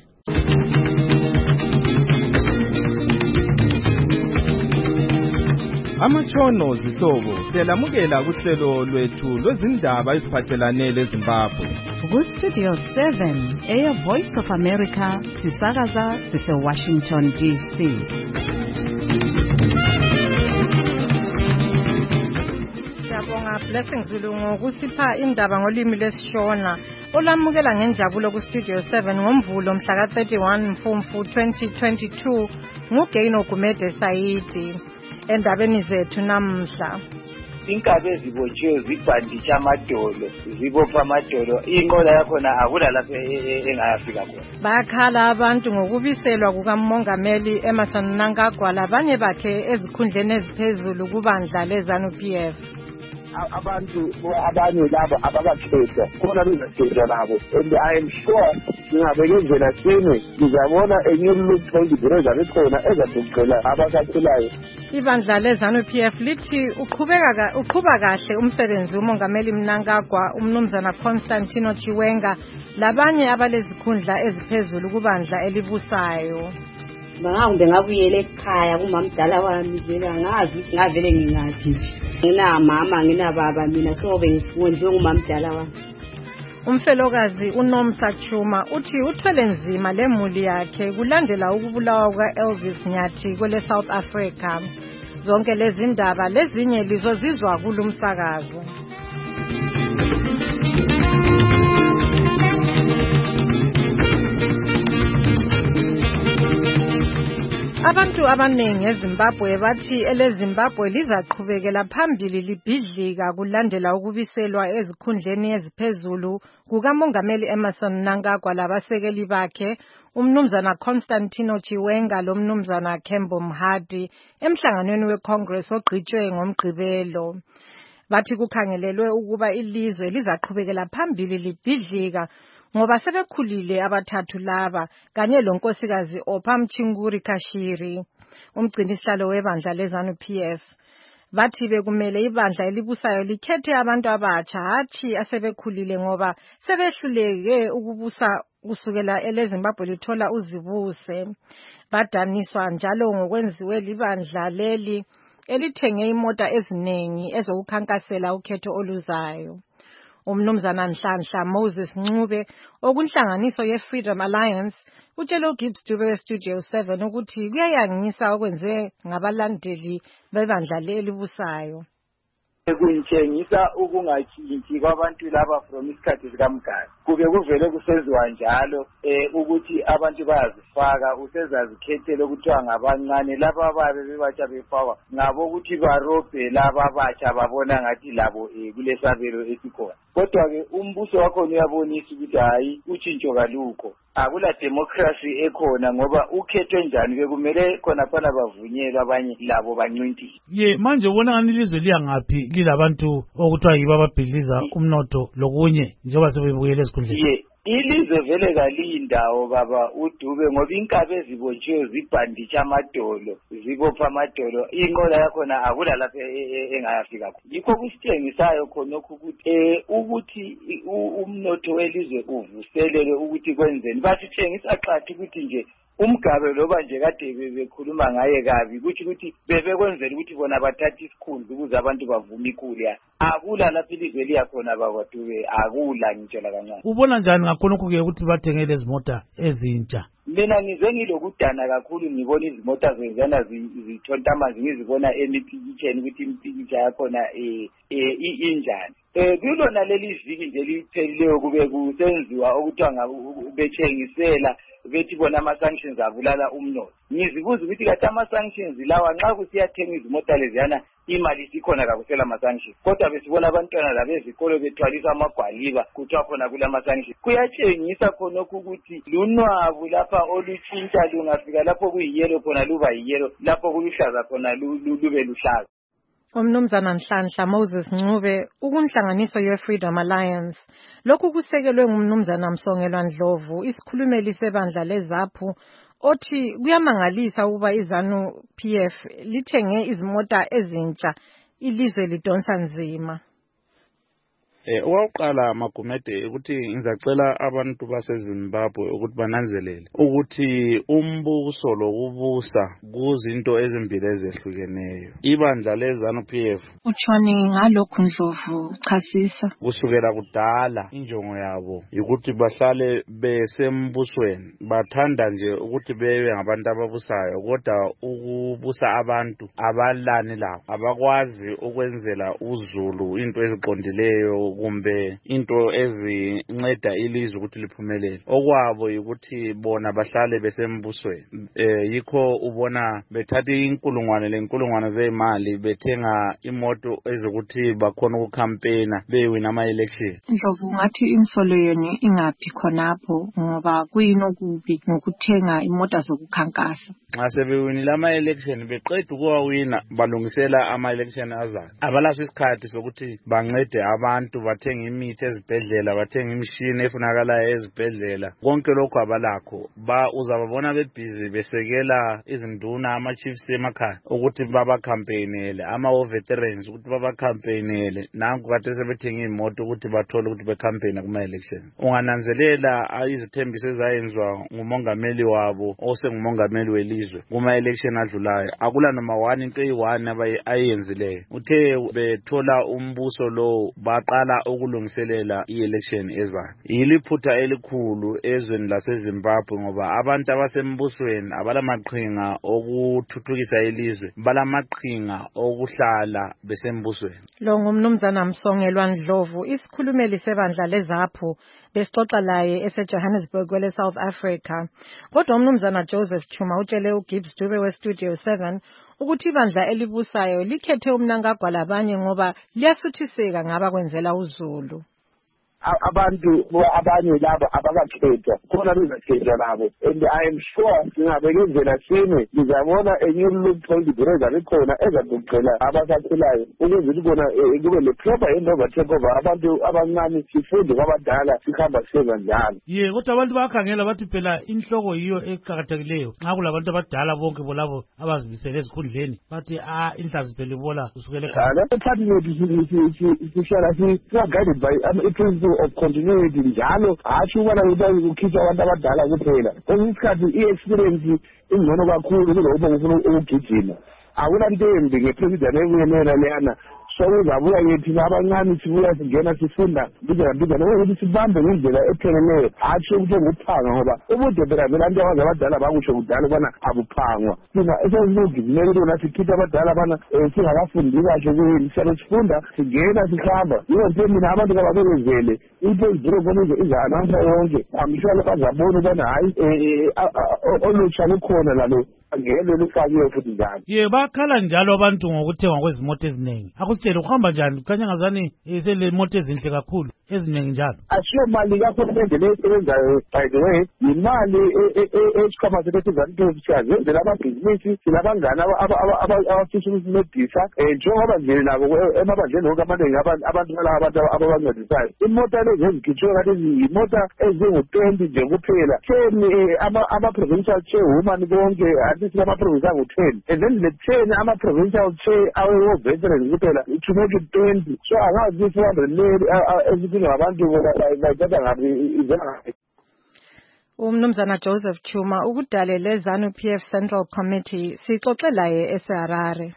V: Amatshono zihlobo siyalamukela kuhlelo lwethu lwezindaba eziphathelane leZimbabwe.
B: Ku Studio seven eya Voice of America sisakaza sise Washington D C.
W: Siyabonga Blessing Zulu ngokusipha indaba ngolimi lesishona. Olamukela ngenjabulo ku Studio seven ngomvulo mhla ka thirty-one Mfumfu twenty twenty-two nguGaino Gumede Saidi. Endabeni zethu namhla
X: inkabe ezibotshiwe zibhanditsha amadolo zibopha amadolo inqola yakhona akula lapho engayafika khona.
W: Bakhala abantu ngokubiselwa kukamongameli Emmerson Mnangagwa labanye bakhe ezikhundleni eziphezulu kubandla leZANU-P F.
Y: Abantu abanye labo abakakhethwa khona bezakhetha nabo and I am sure ngingabeka indlela sini ngizabona enye lutho ezibireza bekhona ezaduqela abasakhulayo.
W: Ibandla leZANU-P F lithi uqhubeka uqhuba kahle umsebenzi umongameli Mnangagwa umnumzana Constantino Chiwenga labanye abalezikhundla eziphezulu kubandla elibusayo.
Z: Mangabe ngabuyele ekhaya kumamdala wami vele angazi ukuthi ngavele ngingathi ngina mama ngina baba mina sobe ngifundwe kumamdala wami.
W: Umfelokazi uNomsa Chuma uthi uthwele nzima lemuli yakhe kulandela ukubulawa kukaElvis Nyathi kwele South Africa. Zonke lezi ndaba lezinye lizozizwa kulumsakazo. Abantu abaningi eZimbabwe bathi eleZimbabwe lizaqhubekela phambili libhidlika kulandela ukubiselwa ezikhundleni eziphezulu kukamongameli Emmerson Mnangagwa labasekeli bakhe umnumzana Constantino Chiwenga lomnumzana Kembo Mhadi emhlanganweni weCongress ogqitshwe ngomgqibelo. Bathi kukhangelelwe ukuba ilizwe lizaqhubekela phambili libhidlika ngoba sebekhulile abathathu laba kanye lonkosikazi Opha Mchinguri Kashiri umgcinisihlalo webandla leZANU-P F. Bathi bekumele ibandla elibusayo likhethe abantu abatsha hathi asebekhulile ngoba sebehluleke ukubusa kusukela eleZimbabwe lithola uzibuse. Badaniswa njalo ngokwenziwe libandla leli elithenge imota eziningi ezokukhankasela ukhetho oluzayo. Umnumzana Nhlanhla Moses Ncube okunhlanganiso yeFreedom Alliance utshela uGibbs Dube weStudio seven ukuthi kuyayangisa okwenziwe ngabalandeli bebandla lelibusayo.
X: Kunitshengisa ukungashintshi kwabantu laba from isikhathi sikaMgadi. Kube kuvele kusenziwa njalo eh ukuthi abantu bayazifaka usezazikhethele ukuthiwa ngabancane laba babe bebatsha befakwa ngabo ukuthi barobhe laba batsha babona ngathi labo eh kulesabelo esikhona. Kodwa ke umbuso wakho uyabonisa ukuthi hayi utshintsho kalukho. Akula democracy ekhona ngoba ukhethwe njani bekumele khona phana bavunyelwa abanye labo bancintile.
U: Ye manje ubona ngani ilizwe liyangapi lilabantu okuthiwa yibo ababhidliza umnotho lokunye njengoba sebebuyele esikhundleni.
X: Ye ilizwe vele kaliyindawo baba uDube ngoba inkabe ezibotshiwe zibhanditsha amadolo zibopha amadolo inqola yakhona akula lapha engayafika khona. Yikho kusithengisayo khona ukuthi eh ukuthi umnotho welizwe uvuselele ukuthi kwenzeni basithengisa xathi ukuthi nje umgabe loba nje kade bekhuluma ngaye kabi kuthi ukuthi bebekwenzela ukuthi bona bathathe isikhundla ukuze abantu bavume ikhulu. Akula lapha ilizwe liyakhona bakwaDube akula ngitshela kancane.
U: Ubona njani ngakhona ukuke ukuthi bathenge lezi mota ezintsha?
X: Mina ngize ngilokudana kakhulu ngibona izimota zenzana zithonta amanzi ngizibona emipikitsheni ukuthi impikitsha yakhona eh injani. eh kulona leli viki nje liphelileyo kube kusenziwa okuthiwa bethengisela bethi bona ama-sanctions abulala umnotho. Ngizibuza ukuthi kathi ama-sanctions lawa nxa kusiyathenga izimota leziyana imali sikhona kakusela ama-sanctions. Kodwa besibona abantwana labezikolo bethwalisa amagwaliba kuthiwa khona kula ma-sanctions. Kuyatshengisa khonokho ukuthi lunwabu lapha olutshintsha lungafika lapho kuyiyelo khona luba yiyelo, lapho kuluhlaza khona lube luhlaza.
W: Umnumzana Nhlanhla Moses Ncube, ukunhlanganiso ye-Freedom Alliance. Lokhu kusekelwe ngumnumzana Msongelwa Ndlovu, isikhulumeli sebandla leZAPU, othi kuyamangalisa ukuba iZANU P F lithenge izimota ezintsha ilizwe lidonsa nzima.
A: Eh owakuqala Magumede ukuthi ngizacela abantu baseZimbabwe ukuthi bananzelele ukuthi umbuso lokubusa kuzinto ezimbili ezehlukeneyo. Ibandla leZANU P F
C: utshoni ngalokhu Ndlovu chasisa
A: kusukela kudala injongo yabo ukuthi bahlale besembusweni, bathanda nje ukuthi bebe ngabantu ababusayo, kodwa ukubusa abantu abalani lawo, abakwazi ukwenzela uZulu into eziqondileyo kumbe into ezinceda ilizwe ukuthi liphumelele. Okwabo ukuthi bona bahlale besembusweni. Eh yikho ubona bethatha inkulungwane lenkulungwane zeimali bethenga imoto ezokuthi bakhona ukucampaigna bewina ama election.
C: Ndlovu ngathi insolo yeni ingaphi khonapho ngoba kuyini okubi ngokuthenga imota zokukhankasa.
A: Nxa sebewinile ama election beqeda ukuwawina balungisela ama election azayo. Abalaso isikhathi sokuthi bancede abantu bathenga imithi ezibhedlela, bathenga imishini efunakalayo ezibhedlela. Konke lokho abalakho. Ba uzababona bebhizi besekela izinduna ama chiefs emakhaya ukuthi baba campaignele, ama veterans ukuthi baba campaignele. Nanku kade sebethenga imoto ukuthi bathole ukuthi be campaign kuma elections. Ungananzelela izithembiso ezayenzwa ngumongameli wabo osengumongameli welizwe kuma election adlulayo. Akula noma one into eyi-one abayenzileyo. Uthe bethola umbuso lo baqala ukulungiselela i-election ezayo. Yiliphutha elikhulu ezweni laseZimbabwe ngoba abantu abasembusweni abalamaqhinga okuthuthukisa ilizwe, balamaqhinga okuhlala besembusweni.
W: Lo ngumnumzana Msongelwa Ndlovu, isikhulumeli sebandla leZAPU, besixoxa laye eseJohannesburg kwele South Africa. Kodwa umnumzana Joseph Chuma utshele uGibbs Dube weStudio seven ukuthi ibandla elibusayo likhethe umnankagwa labanye ngoba liyasuthiseka ngaba kwenzela uZulu.
Y: abantu abanye labo abakakhethwa khona bezakhethwa labo, and I am sure singabekezela sime ngizabona enye luthondi brother likhona ezakucela abasakhulayo ukuze libona kube le proper handover takeover, abantu abancane sifunde kwabadala sihamba siyenza njalo.
U: Ye kodwa abantu bakhangela bathi phela inhloko yiyo eqhakathekileyo nxa kulabantu abadala bonke bolabo abazibisele ezikhundleni bathi ah inhlazi phela ibola usukele ekhaya.
Y: Lapho party yethu sihlala si-guided by a principle of continuity njalo hatshi ubona ukuthi ukukhipha abantu abadala kuphela. Kwesinye isikhathi i-experience ingcono kakhulu kulokuba ufuna ukugijima. Akulanto embi ngepresident ebuyenela leyana sokuzabuya yethu abancane sibuya singena sifunda bijana bijana ukuthi sibambe ngendlela epheleleyo hatshi ukuthi nguphanga ngoba ubude phela vele abantu abazabadala bakusho kudala ubona abuphangwa. Thina esezilungile ukuthi nathi khithi abadala bana singakafundi kahle kuyini siyabe sifunda sigena sihamba. Yiyo nje mina abantu kababekezele into ezibiro khona iza-announsa yonke amshwale bazabona ubona hayi olutsha lukhona lalo angelo lufakiwe futhi njalo.
U: Ye bakhala njalo abantu ngokuthengwa kwezimoto eziningi. Akusitshele ukuhamba njani kukhanya ngazani sele moto ezinhle kakhulu eziningi njalo.
Y: Asiyo mali kakhulumente lesebenzayo by the way, yimali esikhwama sethu sizantu siyazenzela amabhizinisi silabangani abafisa ukusincedisa njengoba nje nabo emabandleni wonke amaningi abantu balaba abantu ababancedisayo. Imota lezi ezikhitshwe kade yimota ezingu-twenty nje kuphela. ten ama-provincial chairwoman bonke athi ama-province angu-ten and then the ten ama-provincial chair awe-veterans kuphela to make it twenty. So angazi four hundred mili ezidinga abantu bayithatha ngabi izena.
W: Umnumzana Joseph Chuma ukudalele ZANU P F Central Committee sixoxe laye eseHarare.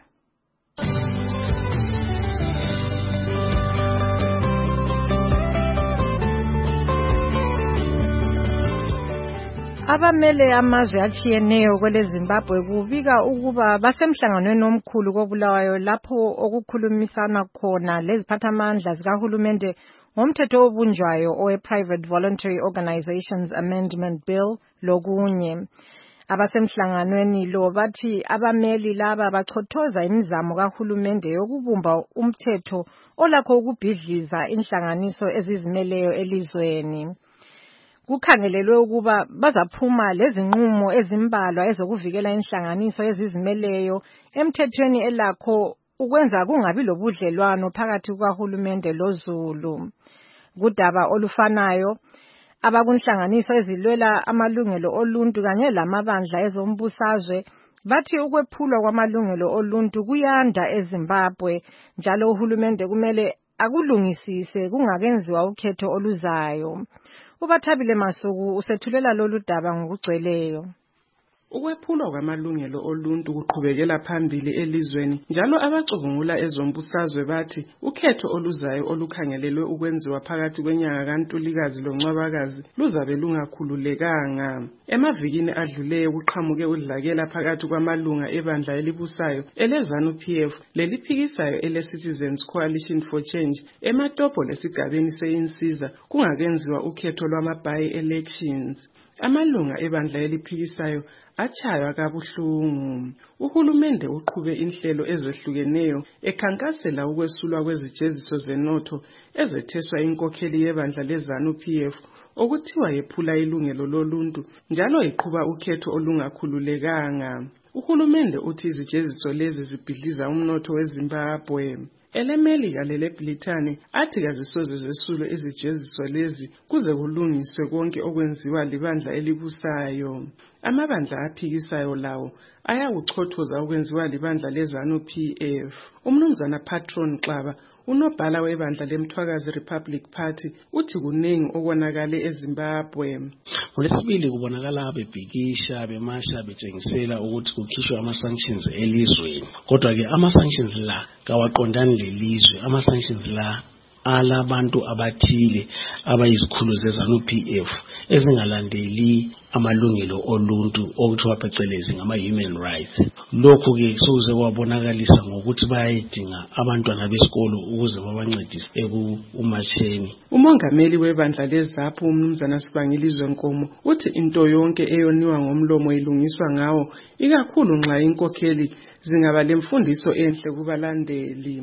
W: Abamele amazwe atshiyeneyo kwele Zimbabwe kubika ukuba basemhlanganweni omkhulu koBulawayo lapho okukhulumisana khona leziphathamandla zikahulumende ngomthetho obunjwayo owe Private Voluntary Organizations Amendment Bill lokunye. Abasemhlanganweni lo bathi abameli laba bachothoza imizamo kahulumende yokubumba umthetho olakho ukubhidliza inhlanganiso ezizimeleyo elizweni. Kukhangelelwe ukuba bazaphuma lezinqumo ezimbalwa ezokuvikela inhlanganiso ezizimeleyo emthethweni elakho ukwenza kungabi lobudlelwano phakathi kukahulumende loZulu. Kudaba olufanayo abakunhlanganiso ezilwela amalungelo oluntu kanye lamabandla ezombusazwe bathi ukwephulwa kwamalungelo oluntu kuyanda eZimbabwe njalo uhulumende kumele akulungisise kungakenziwa ukhetho oluzayo. Ubathabile Masuku usethulela lolu daba ngokugcweleyo.
E: Ukwephulwa kwamalungelo oluntu kuqhubekela phambili elizweni njalo abacubungula ezombusazwe bathi ukhetho oluzayo olukhangelelwe ukwenziwa phakathi kwenyanga kaNtulikazi loNcwabakazi luzabe lungakhululekanga. Emavikini adluleyo kuqhamuke udlakela phakathi kwamalunga ebandla elibusayo eleZANU P F leliphikisayo ele-Citizens Coalition for Change eMatopo lesigabeni seInsiza kungakenziwa ukhetho lwama-by-elections. Amalunga ebandla eliphikisayo achaywa kabuhlungu. Uhulumende uqhube inhlelo ezehlukeneyo ekhankasela ukwesulwa kwezijeziso zenotho ezetheswa inkokheli yebandla leZANU P F okuthiwa yephula ilungelo loluntu njalo iqhuba ukhetho olungakhululekanga. Uhulumende uthi izijeziso lezi zibhidliza umnotho weZimbabwe. Elemelika leleBritani athi kazisoze zesulwe izijeziso lezi kuze kulungiswe konke okwenziwa libandla elibusayo. Amabandla aphikisayo lawo ayakuchothoza okwenziwa libandla leZANU P F. Umnumzana Patron Xaba unobhala webandla leMthwakazi Republic Party uthi kunengi okonakale eZimbabwe.
F: Ngolesibili kubonakala bebhikisha bemasha betshengisela ukuthi kukhishwe ama-sanctions elizweni. Kodwa ke ama-sanctions la kawaqondani lelizwe. Ama-sanctions la alabantu abathile abayizikhulu zeZANU P F ezingalandeli amalungelo oluntu okuthiwa phecelezi ngama-human rights. Lokhu ke soze kwabonakalisa ngokuthi bayayidinga abantwana besikolo ukuze babancedise ekuumasheni.
E: Umongameli webandla leZAPU umnumzana Sibangilizwe Nkomo uthi into yonke eyoniwa ngomlomo ilungiswa ngawo ikakhulu nxa inkokheli zingaba lemfundiso enhle kubalandeli.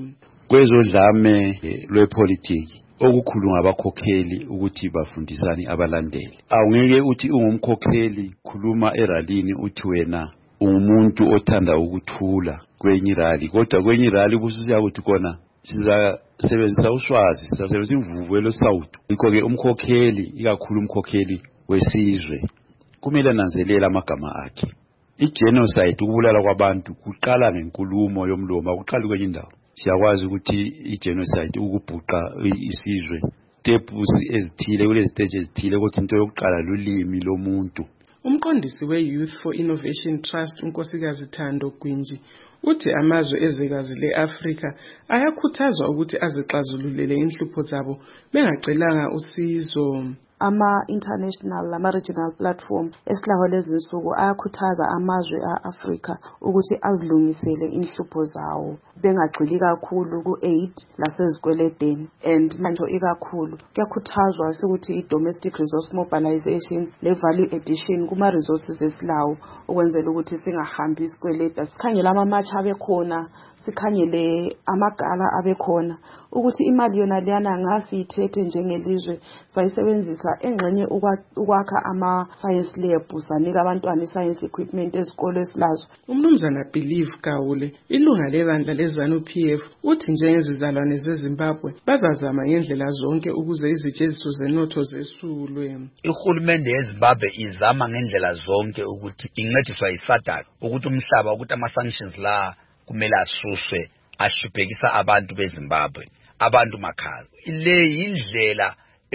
G: Kwezodlame lwepolitiki okukhulu ngabakhokheli ukuthi bafundisani abalandeli. Awungeke uthi ungumkhokheli khuluma eralini uthi wena umuntu othanda ukuthula kwenye rally, kodwa kwenye rally kususiya ukuthi kona siza sebenzisa uswazi, sisebenzisa imvubu elosawuthi. Yikho ke umkhokheli ikakhulu umkhokheli wesizwe kumele nanzelela amagama akhe. I-genocide ukubulala kwabantu kuqala ngenkulumo yomlomo, akuqali kwenye indawo. Siyakwazi ukuthi i-genocide ukubhuqa isizwe steps ezithile kule stage ezithile ukuthi into yokuqala lulimi lomuntu.
E: Umqondisi we-Youth for Innovation Trust unkosikazi Thando Gwinji uthi amazwe ezwekazi le-Afrika ayakhuthazwa ukuthi azixazululele inhlupho zabo bengacelanga usizo.
H: Ama-international ama-regional platform esilawo lezinsuku ayakhuthaza amazwe a-Afrika ukuthi azilungisele inhlupho zawo bengagcili kakhulu ku-aid lasezikweledeni. And manje ikakhulu kuyakhuthazwa ukuthi i-domestic resource mobilization le-value addition kuma-resources esilawo ukwenzela ukuthi singahambi isikweleda. Sikhangele ama-match abekhona, sikhangele amagala abekhona ukuthi imali yona leyana ngasiyithethe njengelizwe sayisebenzisa engxenye ukwakha ama-science lab, sanika abantwana i-science equipment ezikolo esilazo.
E: Umnumzana Believe Gawule ilunga lebandla leZANU P F uthi njengezizalwane zeZimbabwe bazazama ngendlela zonke ukuze izijeziso zenotho zesulwe.
I: Ihulumende yeZimbabwe izama ngendlela zonke ukuthi incediswa yiSADC ukuthi umhlaba ukuthi ama-sanctions la kumele asuswe ahluphekisa abantu beZimbabwe, abantu makhaza. Le yindlela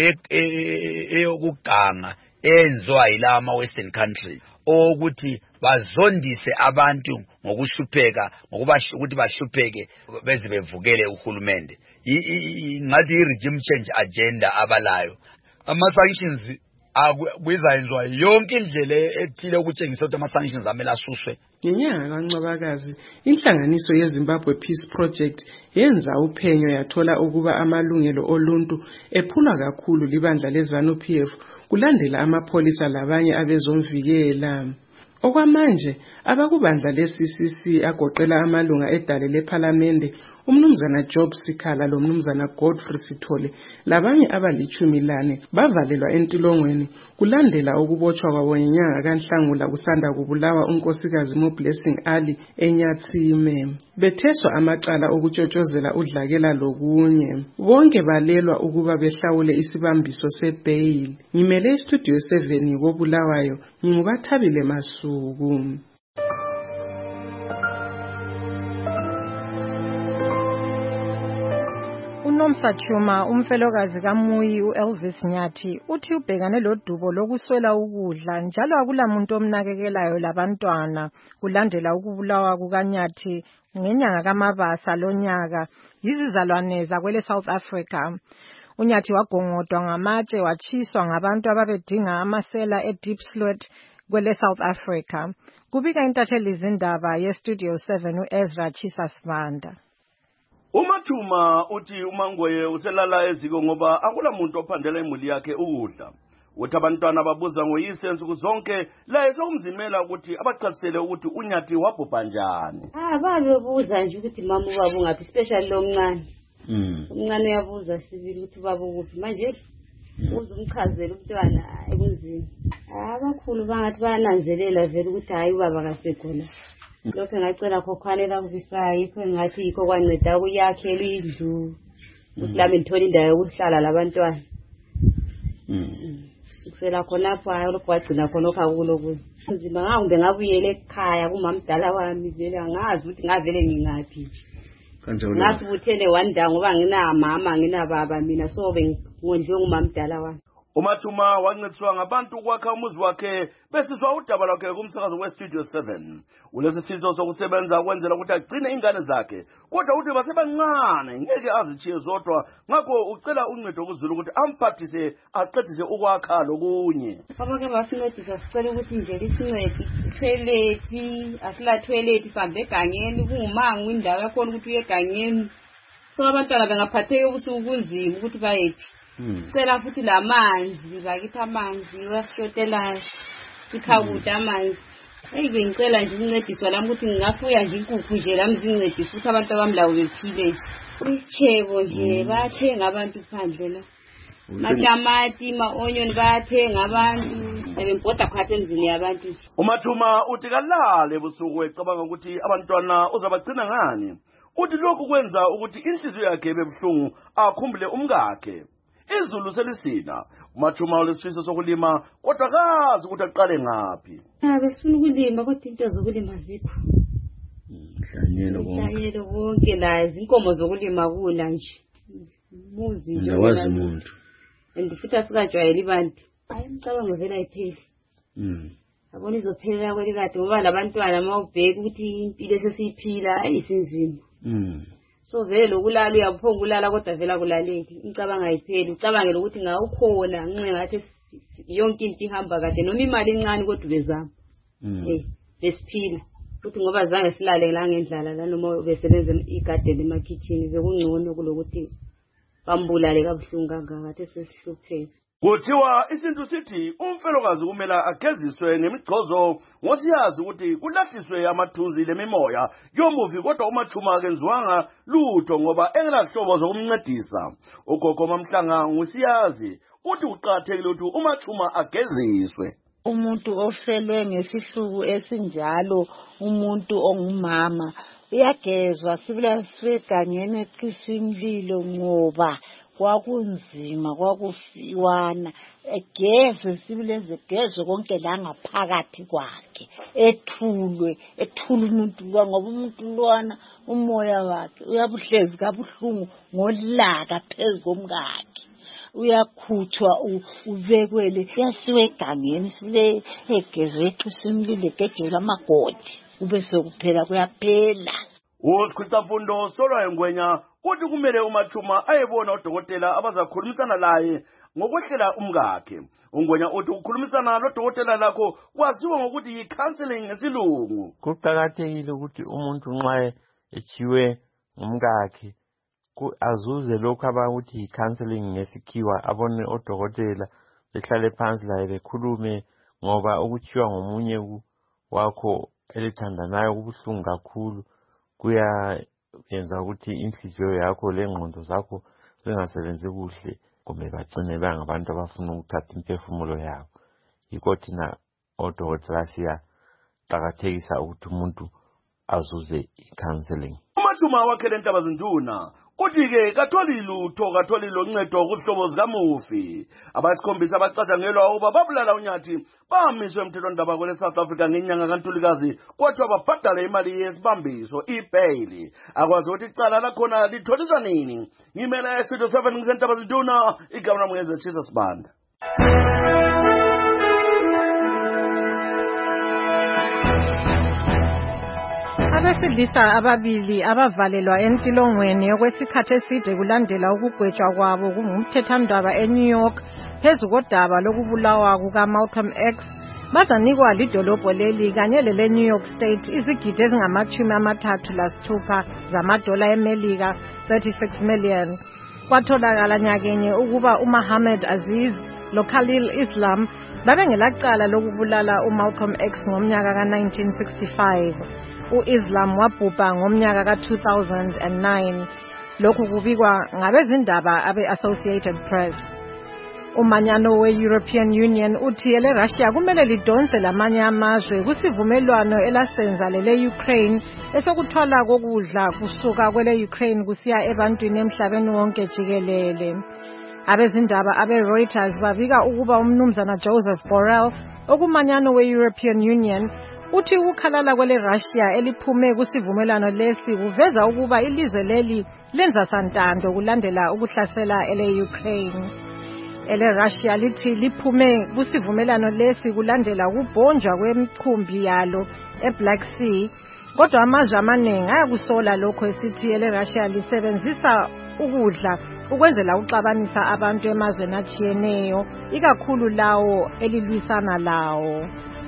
I: eyokuganga enziwa yila ama-western countries ukuthi bazondise abantu ngokuhlupheka ngokuthi bahlupheke beze bevukele uhulumende. Ngathi i-regime change agenda abalayo. Ama-sanctions akuyizayenziwa yonke indlela ethile ukutshengisa ukuthi ama-sanctions amele asuswe.
E: Ngenyanga kaNcwabakazi, inhlanganiso yeZimbabwe Peace Project yenza uphenyo yathola ukuba amalungelo oluntu ephulwa kakhulu libandla leZANU-P F kulandela amapholisa labanye abezomvikela. Okwamanje abakubandla le-C C C agoqela amalunga edale lephalamende umnumzana Job Sikhala lo mnumzana Godfrey Sithole labanye abalichumi lane bavalelwa entilongweni kulandela ukubotshwa kwabo ngenyanga kaNhlangula kusanda kubulawa unkosikazi Moblessing Ali eNyatsime. Betheswa amacala okutshotshozela udlakela lokunye. Bonke balelwa ukuba behlawule isibambiso sebail. Ngimele istudio seven kobulawayo ngingubathabile Masuku.
W: uNomsa umfelokazi kaMuyi uElvis Nyathi uthi ubhekane lodubo lokuswela ukudla njalo akulamuntu omnakekelayo labantwana kulandela ukubulawa kukaNyathi ngenyanga kaMabasa lonyaka yizizalwane zakwele South Africa. uNyathi wagongodwa ngamatshe watshiswa ngabantu ababedinga amasela eDiepsloot kwele South Africa. Kubika intatheli izindaba yeStudio seven uEzra Chisasvanda.
J: uMathuma uthi uMangoye uselala eziko ngoba akulamuntu ophandela imuli yakhe ukudla. Uthi abantwana babuza ngoyise insuku zonke la esomzimela ukuthi abachasisele ukuthi uNyathi wabhubha njani.
Z: Ah babebuza nje ukuthi mama ubaba ungaphi special lo mncane. Mhm. Umncane uyabuza sibili ukuthi baba ukuphi manje uze umchazele umntwana ekunzima. Abakhulu bangathi bayananzelela vele ukuthi hayi ubaba kasekhona. Lokho ngacela khokhanela kubisayi yikho ngathi yikho kwanceda ukuyakhela indlu ukuthi lami ngithola indawo yokuhlala labantwana. Mhm. Sikusela khonapho hayi lokugcina khonokho akulo kulo. Nzima ngangibe ngabuyela ekhaya kumamdala wami vele angazi ukuthi ngavele ngingaphi. Kanjalo. Ngasibuthele wanda ngoba ngina mama ngina baba mina so bengondliwe ngumamdala wami.
J: uMathuma wancediswa ngabantu ukwakha umuzi wakhe besizwa udaba lwakhe kumsakazo weStudio seven. Ulesifiso sokusebenza kwenzela ukuthi agcine ingane zakhe kodwa uthi basebancane ngeke azitshiye zodwa ngakho ucela uncedo kuzulu ukuthi amphathise aqedise ukwakha lokunye.
Z: Abake basincedisa sicela ukuthi nje lisincede toilet asila toilet sambe egangeni kungumangu indawo yakho ukuthi uye egangeni. So abantwana bengaphatheke ubusuku kunzima ukuthi bayephi. Sicela futhi lamanzi bakithi amanzi wasishotelayo sikhakuda amanzi. Hey bengicela nje ukuncediswa lami ukuthi ngingafuya nje inkukhu nje lami zincedise futhi abantu abamlawo bephile nje. Ichebo nje bathenga abantu phandle la. Matamati ma-onion bathenga abantu bembhoda phakathi emzini yabantu nje.
J: uMathuma uthi kalale ebusuku ecabanga ukuthi abantwana uzabagcina ngani. Uthi lokhu kwenza ukuthi inhliziyo yakhe ebebuhlungu akhumbule umkakhe. Izulu selisina uMathuma ulesifiso sokulima kodwa akazi ukuthi aqale ngaphi.
Z: Ah besifuna ukulima kodwa into zokulima zikho.
J: Mhlanyelo bonke.
Z: Mhlanyelo bonke la izinkomo zokulima kula nje. Muzi nje.
J: Ndawazi umuntu.
Z: Andifutha sikajwayela ibantu. Hayi umcabango vela ayipheli.
J: Mhm.
Z: Abona izophelela kwelikade ngoba labantwana mawubheka ukuthi impilo sesiyiphila ayisinzima.
J: Mhm.
Z: So vele lokulala uyaphonga kulala kodwa vela kulaleki umcabanga ayipheli ucabangela ukuthi ngawukhona nginxe ngathi yonke into ihamba kahle noma imali encane kodwa bezama. Eh besiphila futhi ngoba zange silale la ngendlala la noma besebenza igarden emakitchen bekungcono kulokuthi bambulale kabuhlungu kangaka sesihlupheka.
J: Kuthiwa isintu sithi umfelokazi kumela ageziswe ngemigcozo ngosiyazi ukuthi kulahliswe amathuzi lemimoya yomuvi kodwa uMathuma akenziwanga lutho ngoba engelahlobo zokumncedisa. Ugogo Mamhlanga ngusiyazi uthi uqathekile ukuthi uMathuma ageziswe.
K: Umuntu ofelwe ngesihluku esinjalo umuntu ongumama uyagezwa sibila sigangene eqisimlilo ngoba kwakunzima kwakufiwana egezwe sibileze gezwe konke la ngaphakathi kwakhe ethulwe ethula umuntu lo ngoba umuntu lwana umoya wakhe uyabuhlezi kabuhlungu ngolaka phezukomkakhe uyakhutshwa ubekwele yasiwe egangeni sibile egezwe eqisimlilo egejela amagodi ube sekuphela kuyaphela.
J: uSikhulitafundo Solwa Ngwenya uthi kumele uMathuma ayebona udokotela abazakhulumisana laye ngokwehlela umkakhe. Ungwenya uthi ukukhulumisana nodokotela lakho kwaziwa ngokuthi yi-counseling ngesilungu.
M: Kuqakathekile ukuthi umuntu nxa echiwe umkakhe azuze lokho abakuthi yi-counseling ngesikhiwa, abone odokotela behlale phansi laye bekhulume, ngoba ukuchiwa ngomunye wakho elithandanayo kubuhlungu kakhulu, kuyayenza ukuthi inhliziyo yakho lengqondo zakho zingasebenzi kuhle, kumbe bagcine bangabantu abafuna ukuthatha imphefumulo yabo. Yikho thina odokotela siyaqakathekisa ukuthi umuntu azuze i-counseling.
J: Umathuma wakhe lentaba zinduna uthi-ke katholi lutho katholi loncedo kuhlobo zikamufi. Abasikhombisa abacatshangelwa ukuba babulala uNyathi bamiswe emthethwandaba kwele South Africa ngenyanga kaNtulikazi, kodwa babhadale imali yesibambiso i-bail. Akwazi ukuthi icala lakhona litholiswa nini. Ngimele Studio seven ngisentaba zinduna, igama lami ngenze Jesus Banda.
W: Abesilisa ababili abavalelwa entilongweni yokwesikhathi eside kulandela ukugwetshwa kwabo kungumthethandaba eNew York phezu kodaba lokubulawa kukaMalcolm X bazanikwa lidolobho leli kanye lele New York State izigidi ezingamachumi amathathu lasithupha zamadola eMelika thirty-six million. Kwatholakala nyakenye ukuba uMuhammad Aziz loKhalil Islam babengelacala lokubulala uMalcolm X ngomnyaka ka nineteen sixty-five. U-Islam wabhubha ngomnyaka ka two thousand nine. Lokhu kubikwa ngabezindaba abe-Associated Press. Umanyano we-European Union uthi ele Russia kumele lidonse lamanye amazwe kusivumelwano elasenza lele Ukraine esokuthwala kokudla kusuka kwele Ukraine kusiya ebantwini emhlabeni wonke jikelele. Abezindaba abe-Reuters babika ukuba umnumzana Joseph Borrell okumanyano we-European Union uthi ukukhalala kwele Russia eliphume kusivumelwano lesi kuveza ukuba ilizwe leli lenza santando kulandela ukuhlasela ele Ukraine. Ele Russia lithi liphume kusivumelwano lesi kulandela ukubhonjwa kwemikhumbi yalo eBlack Sea, kodwa amazwe amaningi ayakusola lokho esithi ele Russia lisebenzisa ukudla ukwenzela uxabanisa abantu emazweni atshiyeneyo, ikakhulu lawo elilwisana lawo.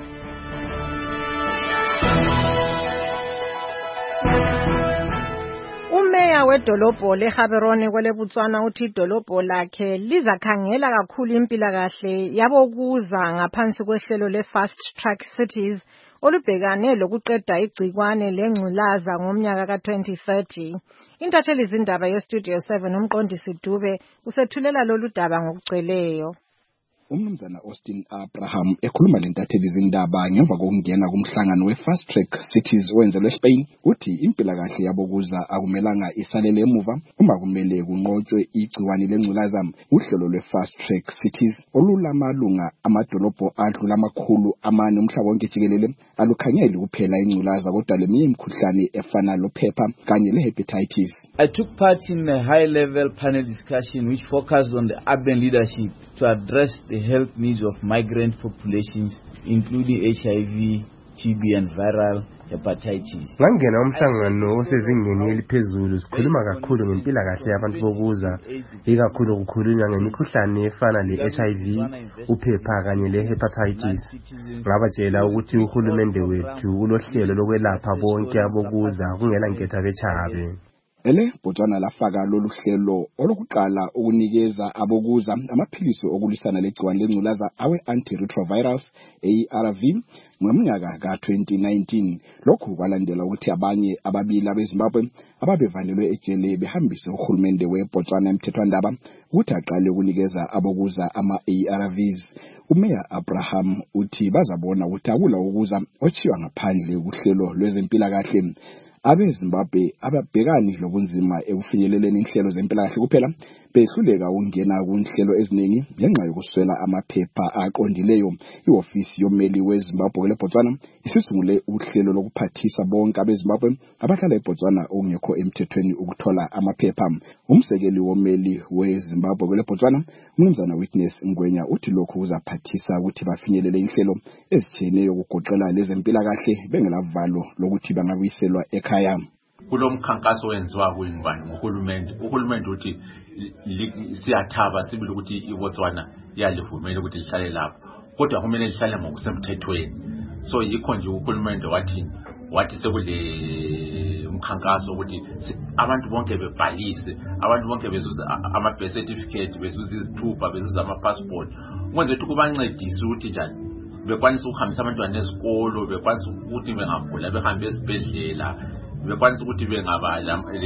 W: Umeya wedolobho leGaborone kwele Botswana uthi idolobho lakhe lizakhangela kakhulu impilakahle yabokuza ngaphansi kwehlelo le-Fast Track Cities olubhekane lokuqeda igcikwane lengculaza ngomnyaka ka twenty thirty. Intatheli zindaba yeStudio seven umqondisi Dube usethulela lolu daba ngokugcweleyo.
N: Umnumzana Austin Abraham ekhuluma lentatheli zindaba ngemva kokungena kumhlangano we-Fast Track Cities owenzelwe eSpain uthi impilakahle yabokuza akumelanga isalele emuva uma kumele kunqotshwe igciwane lengculaza. Uhlelo lwe-Fast Track Cities olulamalunga amadolobho adlula amakhulu amane umhlaba wonke jikelele alukhangeli kuphela ingculaza kodwa leminye imikhuhlane efana lophepha kanye le-hepatitis.
O: I took part in a high-level panel discussion which focused on the urban leadership to address the health needs of migrant populations, including H I V, T B and viral hepatitis.
P: Ngangena umhlangano osezingeni eliphezulu sikhuluma kakhulu ngempilakahle yabantu bokuza, ikakhulu kukhulunywa ngemikhuhlane efana le-H I V, uphepha kanye le-hepatitis. Ngabatshela ukuthi uhulumende wethu ulohlelo lokwelapha bonke abokuza kungela nketha bechabe.
N: Ele Botswana lafaka lolu hlelo olokuqala ukunikeza abokuza amaphilisi okulwisana legciwane lengculaza awe antiretrovirals A R V ngomnyaka ka twenty nineteen. Lokhu kwalandela ukuthi abanye ababili abeZimbabwe ababevalelwe ejele behambise uhulumende weBotswana emthethwandaba ukuthi aqale ukunikeza abokuza ama A R Vs. Umeya Abraham uthi bazabona ukuthi akula ukuza ochiwa ngaphandle kuhlelo lwezempilakahle. AbeZimbabwe ababhekani lobunzima ekufinyeleleni inhlelo zempilakahle kuphela behluleka ukungena kunhlelo eziningi ngenxa yokuswela amaphepha aqondileyo. Iofisi yomeli weZimbabwe leBotswana isisungule uhlelo lokuphathisa bonke abeZimbabwe abahlala eBotswana ongekho emthethweni ukuthola amaphepha. Umsekeli womeli weZimbabwe leBotswana umnumzana Witness Ngwenya uthi lokhu kuzaphathisa ukuthi bafinyelele inhlelo ezitshiyeneyo ukugoqela lezempilakahle bengelavalo lokuthi bangabuyiselwa ekhaya.
D: kulomkhankaso wenziwa kuyingubani nguhulumende uhulumende uthi siyathaba sibili ukuthi iBotswana yalivumela ukuthi lihlale lapho kodwa kumele lihlale ngokusemthethweni so yikho nje uhulumende wathi wathi sekule umkhankaso ukuthi abantu bonke bebhalise abantu bonke bezuza ama birth certificate bezuza izithupha bezuza ama passport kwenze ukuthi kubancedise ukuthi njani bekwanisa ukuhambisa abantwana esikolo bekwanisa ukuthi bengagula behambe esibhedlela bekwanisa ukuthi bengaba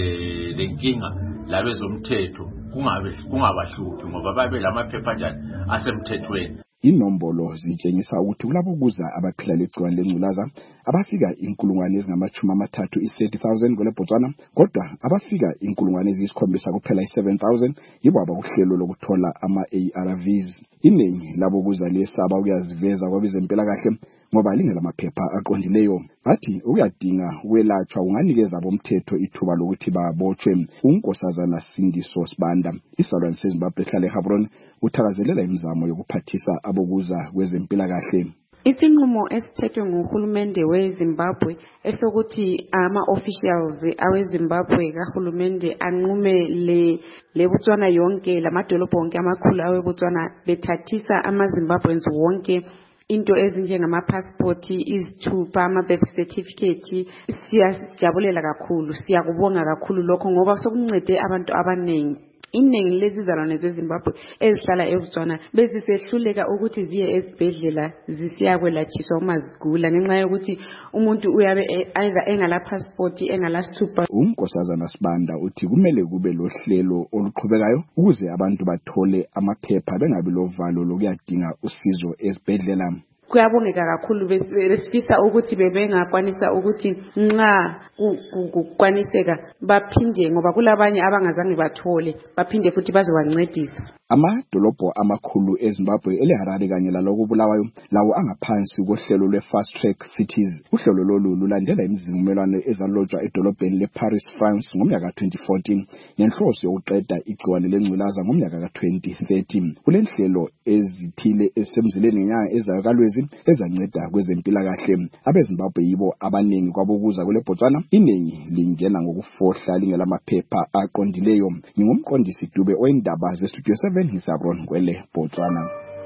D: lenkinga labezomthetho kungabe kungabahluphi ngoba babe lamaphepha njani asemthethweni.
N: Inombolo zitshengisa ukuthi kulabo kuza abaphila legciwane lengculaza abafika inkulungwane ezingamachumi amathathu i-thirty thousand kule Botswana kodwa abafika inkulungwane eziyisikhombisa kuphela i-seven thousand yibo abakuhlelo lokuthola ama-A R Vs. Iningi labo kuza lesaba ukuyaziveza kwabezempilakahle ngoba lingela amaphepha aqondileyo athi ukuyadinga ukwelatshwa kunganikeza bomthetho ithuba lokuthi babotshwe. uNkosazana Sindiso Sibanda isalwane seZimbabwe ehlala eHabron uthakazelela imizamo yokuphathisa abokuza kwezempilakahle.
H: Isinqumo esithethwe nguhulumende weZimbabwe esokuthi ama-officials aweZimbabwe kahulumende anqume le leBotswana yonke lamadolobho onke amakhulu aweBotswana bethathisa amaZimbabweans wonke into ezinjengama-passport, izithupha, ama-birth certificate. Siyajabulela kakhulu, siyakubonga kakhulu lokho ngoba sokuncede abantu abaningi. Iningi lezizalwane zeZimbabwe ezihlala eBotswana bezisehluleka ukuthi ziye esibhedlela zisiyakwelathiswa uma zigula ngenxa yokuthi umuntu uyabe engala passport engala sithupha.
N: uNkosazana Sibanda uthi kumele kube lohlelo oluqhubekayo ukuze abantu bathole amaphepha bengabi lovalo lokuyadinga usizo esibhedlela.
H: Kuyabongeka kakhulu besifisa ukuthi bebengakwanisa ukuthi nxa kukwaniseka baphinde ngoba kulabanye abangazange bathole baphinde futhi bazowancedisa.
N: Amadolobho amakhulu eZimbabwe eleHarare kanye laloko Bulawayo lawo angaphansi kohlelo lwe-Fast Track Cities. Uhlelo lolu lulandela imizivumelwano ezalotshwa edolobheni leParis, France ngomnyaka twenty fourteen nenhloso yokuqeda igciwane lengculaza ngomnyaka ka twenty thirteen. Kulenhlelo ezithile esemzileni ngenyanga ezayo kaLwezi ezanceda kwezempilakahle. AbeZimbabwe yibo abaningi kwabokuza kule Botswana iningi lingena ngokufohla lingela amaphepha aqondileyo. Ngingumqondisi Dube oyindaba zeStudio seven Hisabron kwele Botswana.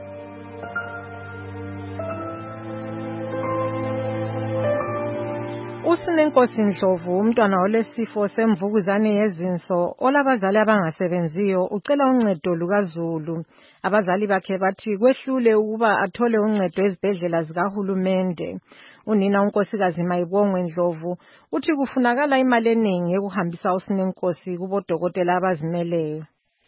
W: Usinenkosi Ndlovu umntwana olesifo semvukuzane yezinso olabazali abangasebenziyo ucela uncedo lukaZulu. Abazali bakhe bathi kwehlule ukuba athole uncedo ezibhedlela zikahulumende. Unina uNkosikazi Mayibongwe Ndlovu uthi kufunakala imali eningi ekuhambisa uSinenkosi kubodokotela abazimeleyo.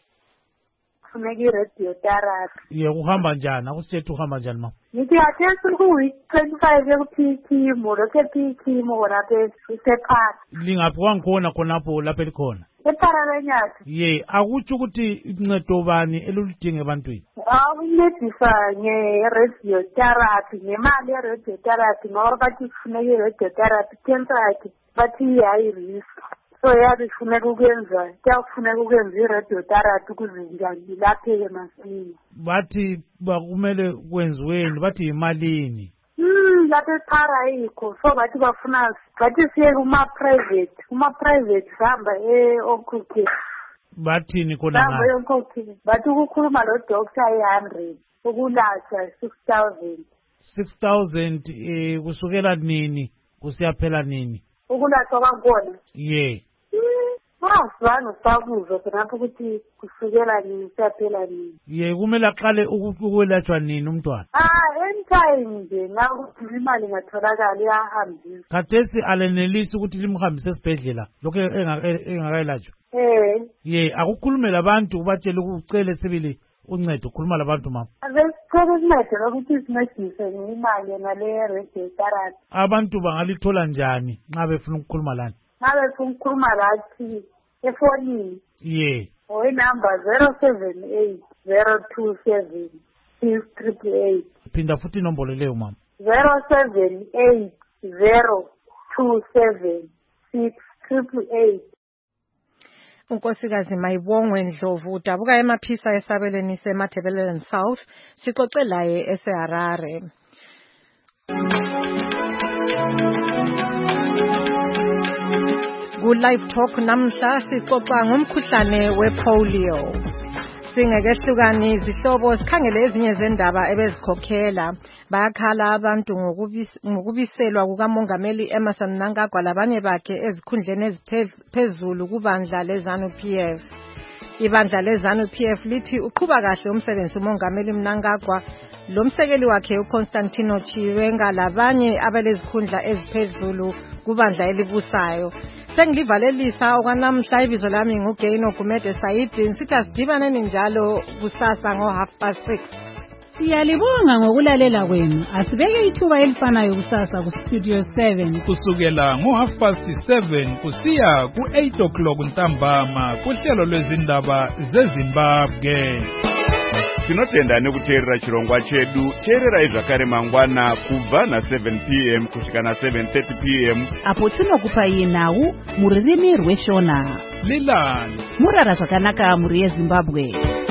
L: Funeki radio therapy.
U: Ye kuhamba njani? Akusithethe uhamba njani ma?
L: Ngithi athe ku week twenty-five yokuthi chemo lokhe phi chemo wona phe sephara.
U: Lingaphi wangikhona khonapho lapha elikhona?
L: Ephara lenyathu.
U: Ye akutsho ukuthi incedo bani elulidinge ebantwini?
L: Awuncedisa nge-radio therapy ngemali ye-radio therapy ngoba bathi kufuneka i-radio therapy temporary bathi high risk. So yabe kufuneka ukwenza kuyafuneka ukwenza i-radio therapy ukuze njani lapheke masinya.
U: Bathi bakumele kwenziweni bathi imalini?
L: Hmm lapha ephara ayikho so bathi bafuna bathi siye kuma-private kuma-private sihamba e-Okhukhe.
U: Bathini khona
L: ngapha? Sihamba e-Okhukhe bathi ukukhuluma lo doctor i-hundred ukulatshwa six thousand.
U: six thousand eh kusukela nini kusiyaphela nini?
L: Ukulatshwa kwakhona?
U: Ye.
L: Asizange sakuzwa khonapho ukuthi kusukela nini siyaphela nini.
U: Ye kumele aqale ukwelatshwa nini umntwana?
L: Ah anytime nje ngakuthi imali ngatholakala iyahambisa.
U: Khathesi alenelisi ukuthi limhambise esibhedlela lokho engakayelatshwa?
L: Eh.
U: Ye akukhulumela abantu ubatshela ukucele sibili uncedo ukhuluma labantu mama.
L: Besicela uncedo lokuthi sincedise imali ngale radio therapy.
U: Abantu bangalithola njani nxa befuna ukukhuluma lani?
L: Nxa befuna ukukhuluma lathi efonini.
U: Ye.
L: Oyi number zero seven eight zero two seven six triple eight.
U: Phinda futhi inombolo leyo mama.
L: zero seven eight zero two seven six triple eight.
W: uNkosikazi Mayibongwe Ndlovu udabuka emaphisa esabelweni seMatabeleland South sixoxe laye eseHarare. Ku-Live Talk namhla sixoxa ngomkhuhlane wepolio. Singekehlukani izihlobo sikhangele ezinye zendaba ebezikhokhela. Bayakhala abantu ngokubiselwa kukamongameli Emmerson Mnangagwa labanye bakhe ezikhundleni eziphezulu kubandla leZANU P F. Ibandla leZANU P F lithi uqhuba kahle umsebenzi umongameli Mnangagwa, lo msekeli wakhe uConstantino Chiwenga labanye abalezikhundla eziphezulu kubandla elibusayo. Sengilivalelisa okwanamhla ibizo lami nguGaino Gumede Saidi. Nsithi asidibaneni njalo kusasa ngo half past six.
B: Siyalibonga ngokulalela kwenu. Asibeke ithuba elifanayo kusasa ku Studio seven
Q: kusukela ngo half past seven kusiya ku eight o'clock ntambama kuhlelo lwezindaba zeZimbabwe.
R: Tinotenda nekuteerera chirongwa chedu. Teererai zvakare mangwana kubva na seven p m kusvika na seven thirty p m
B: apo tinokupai nhau muririmi rweshona.
Q: Lilani
B: murara zvakanaka muri yeZimbabwe.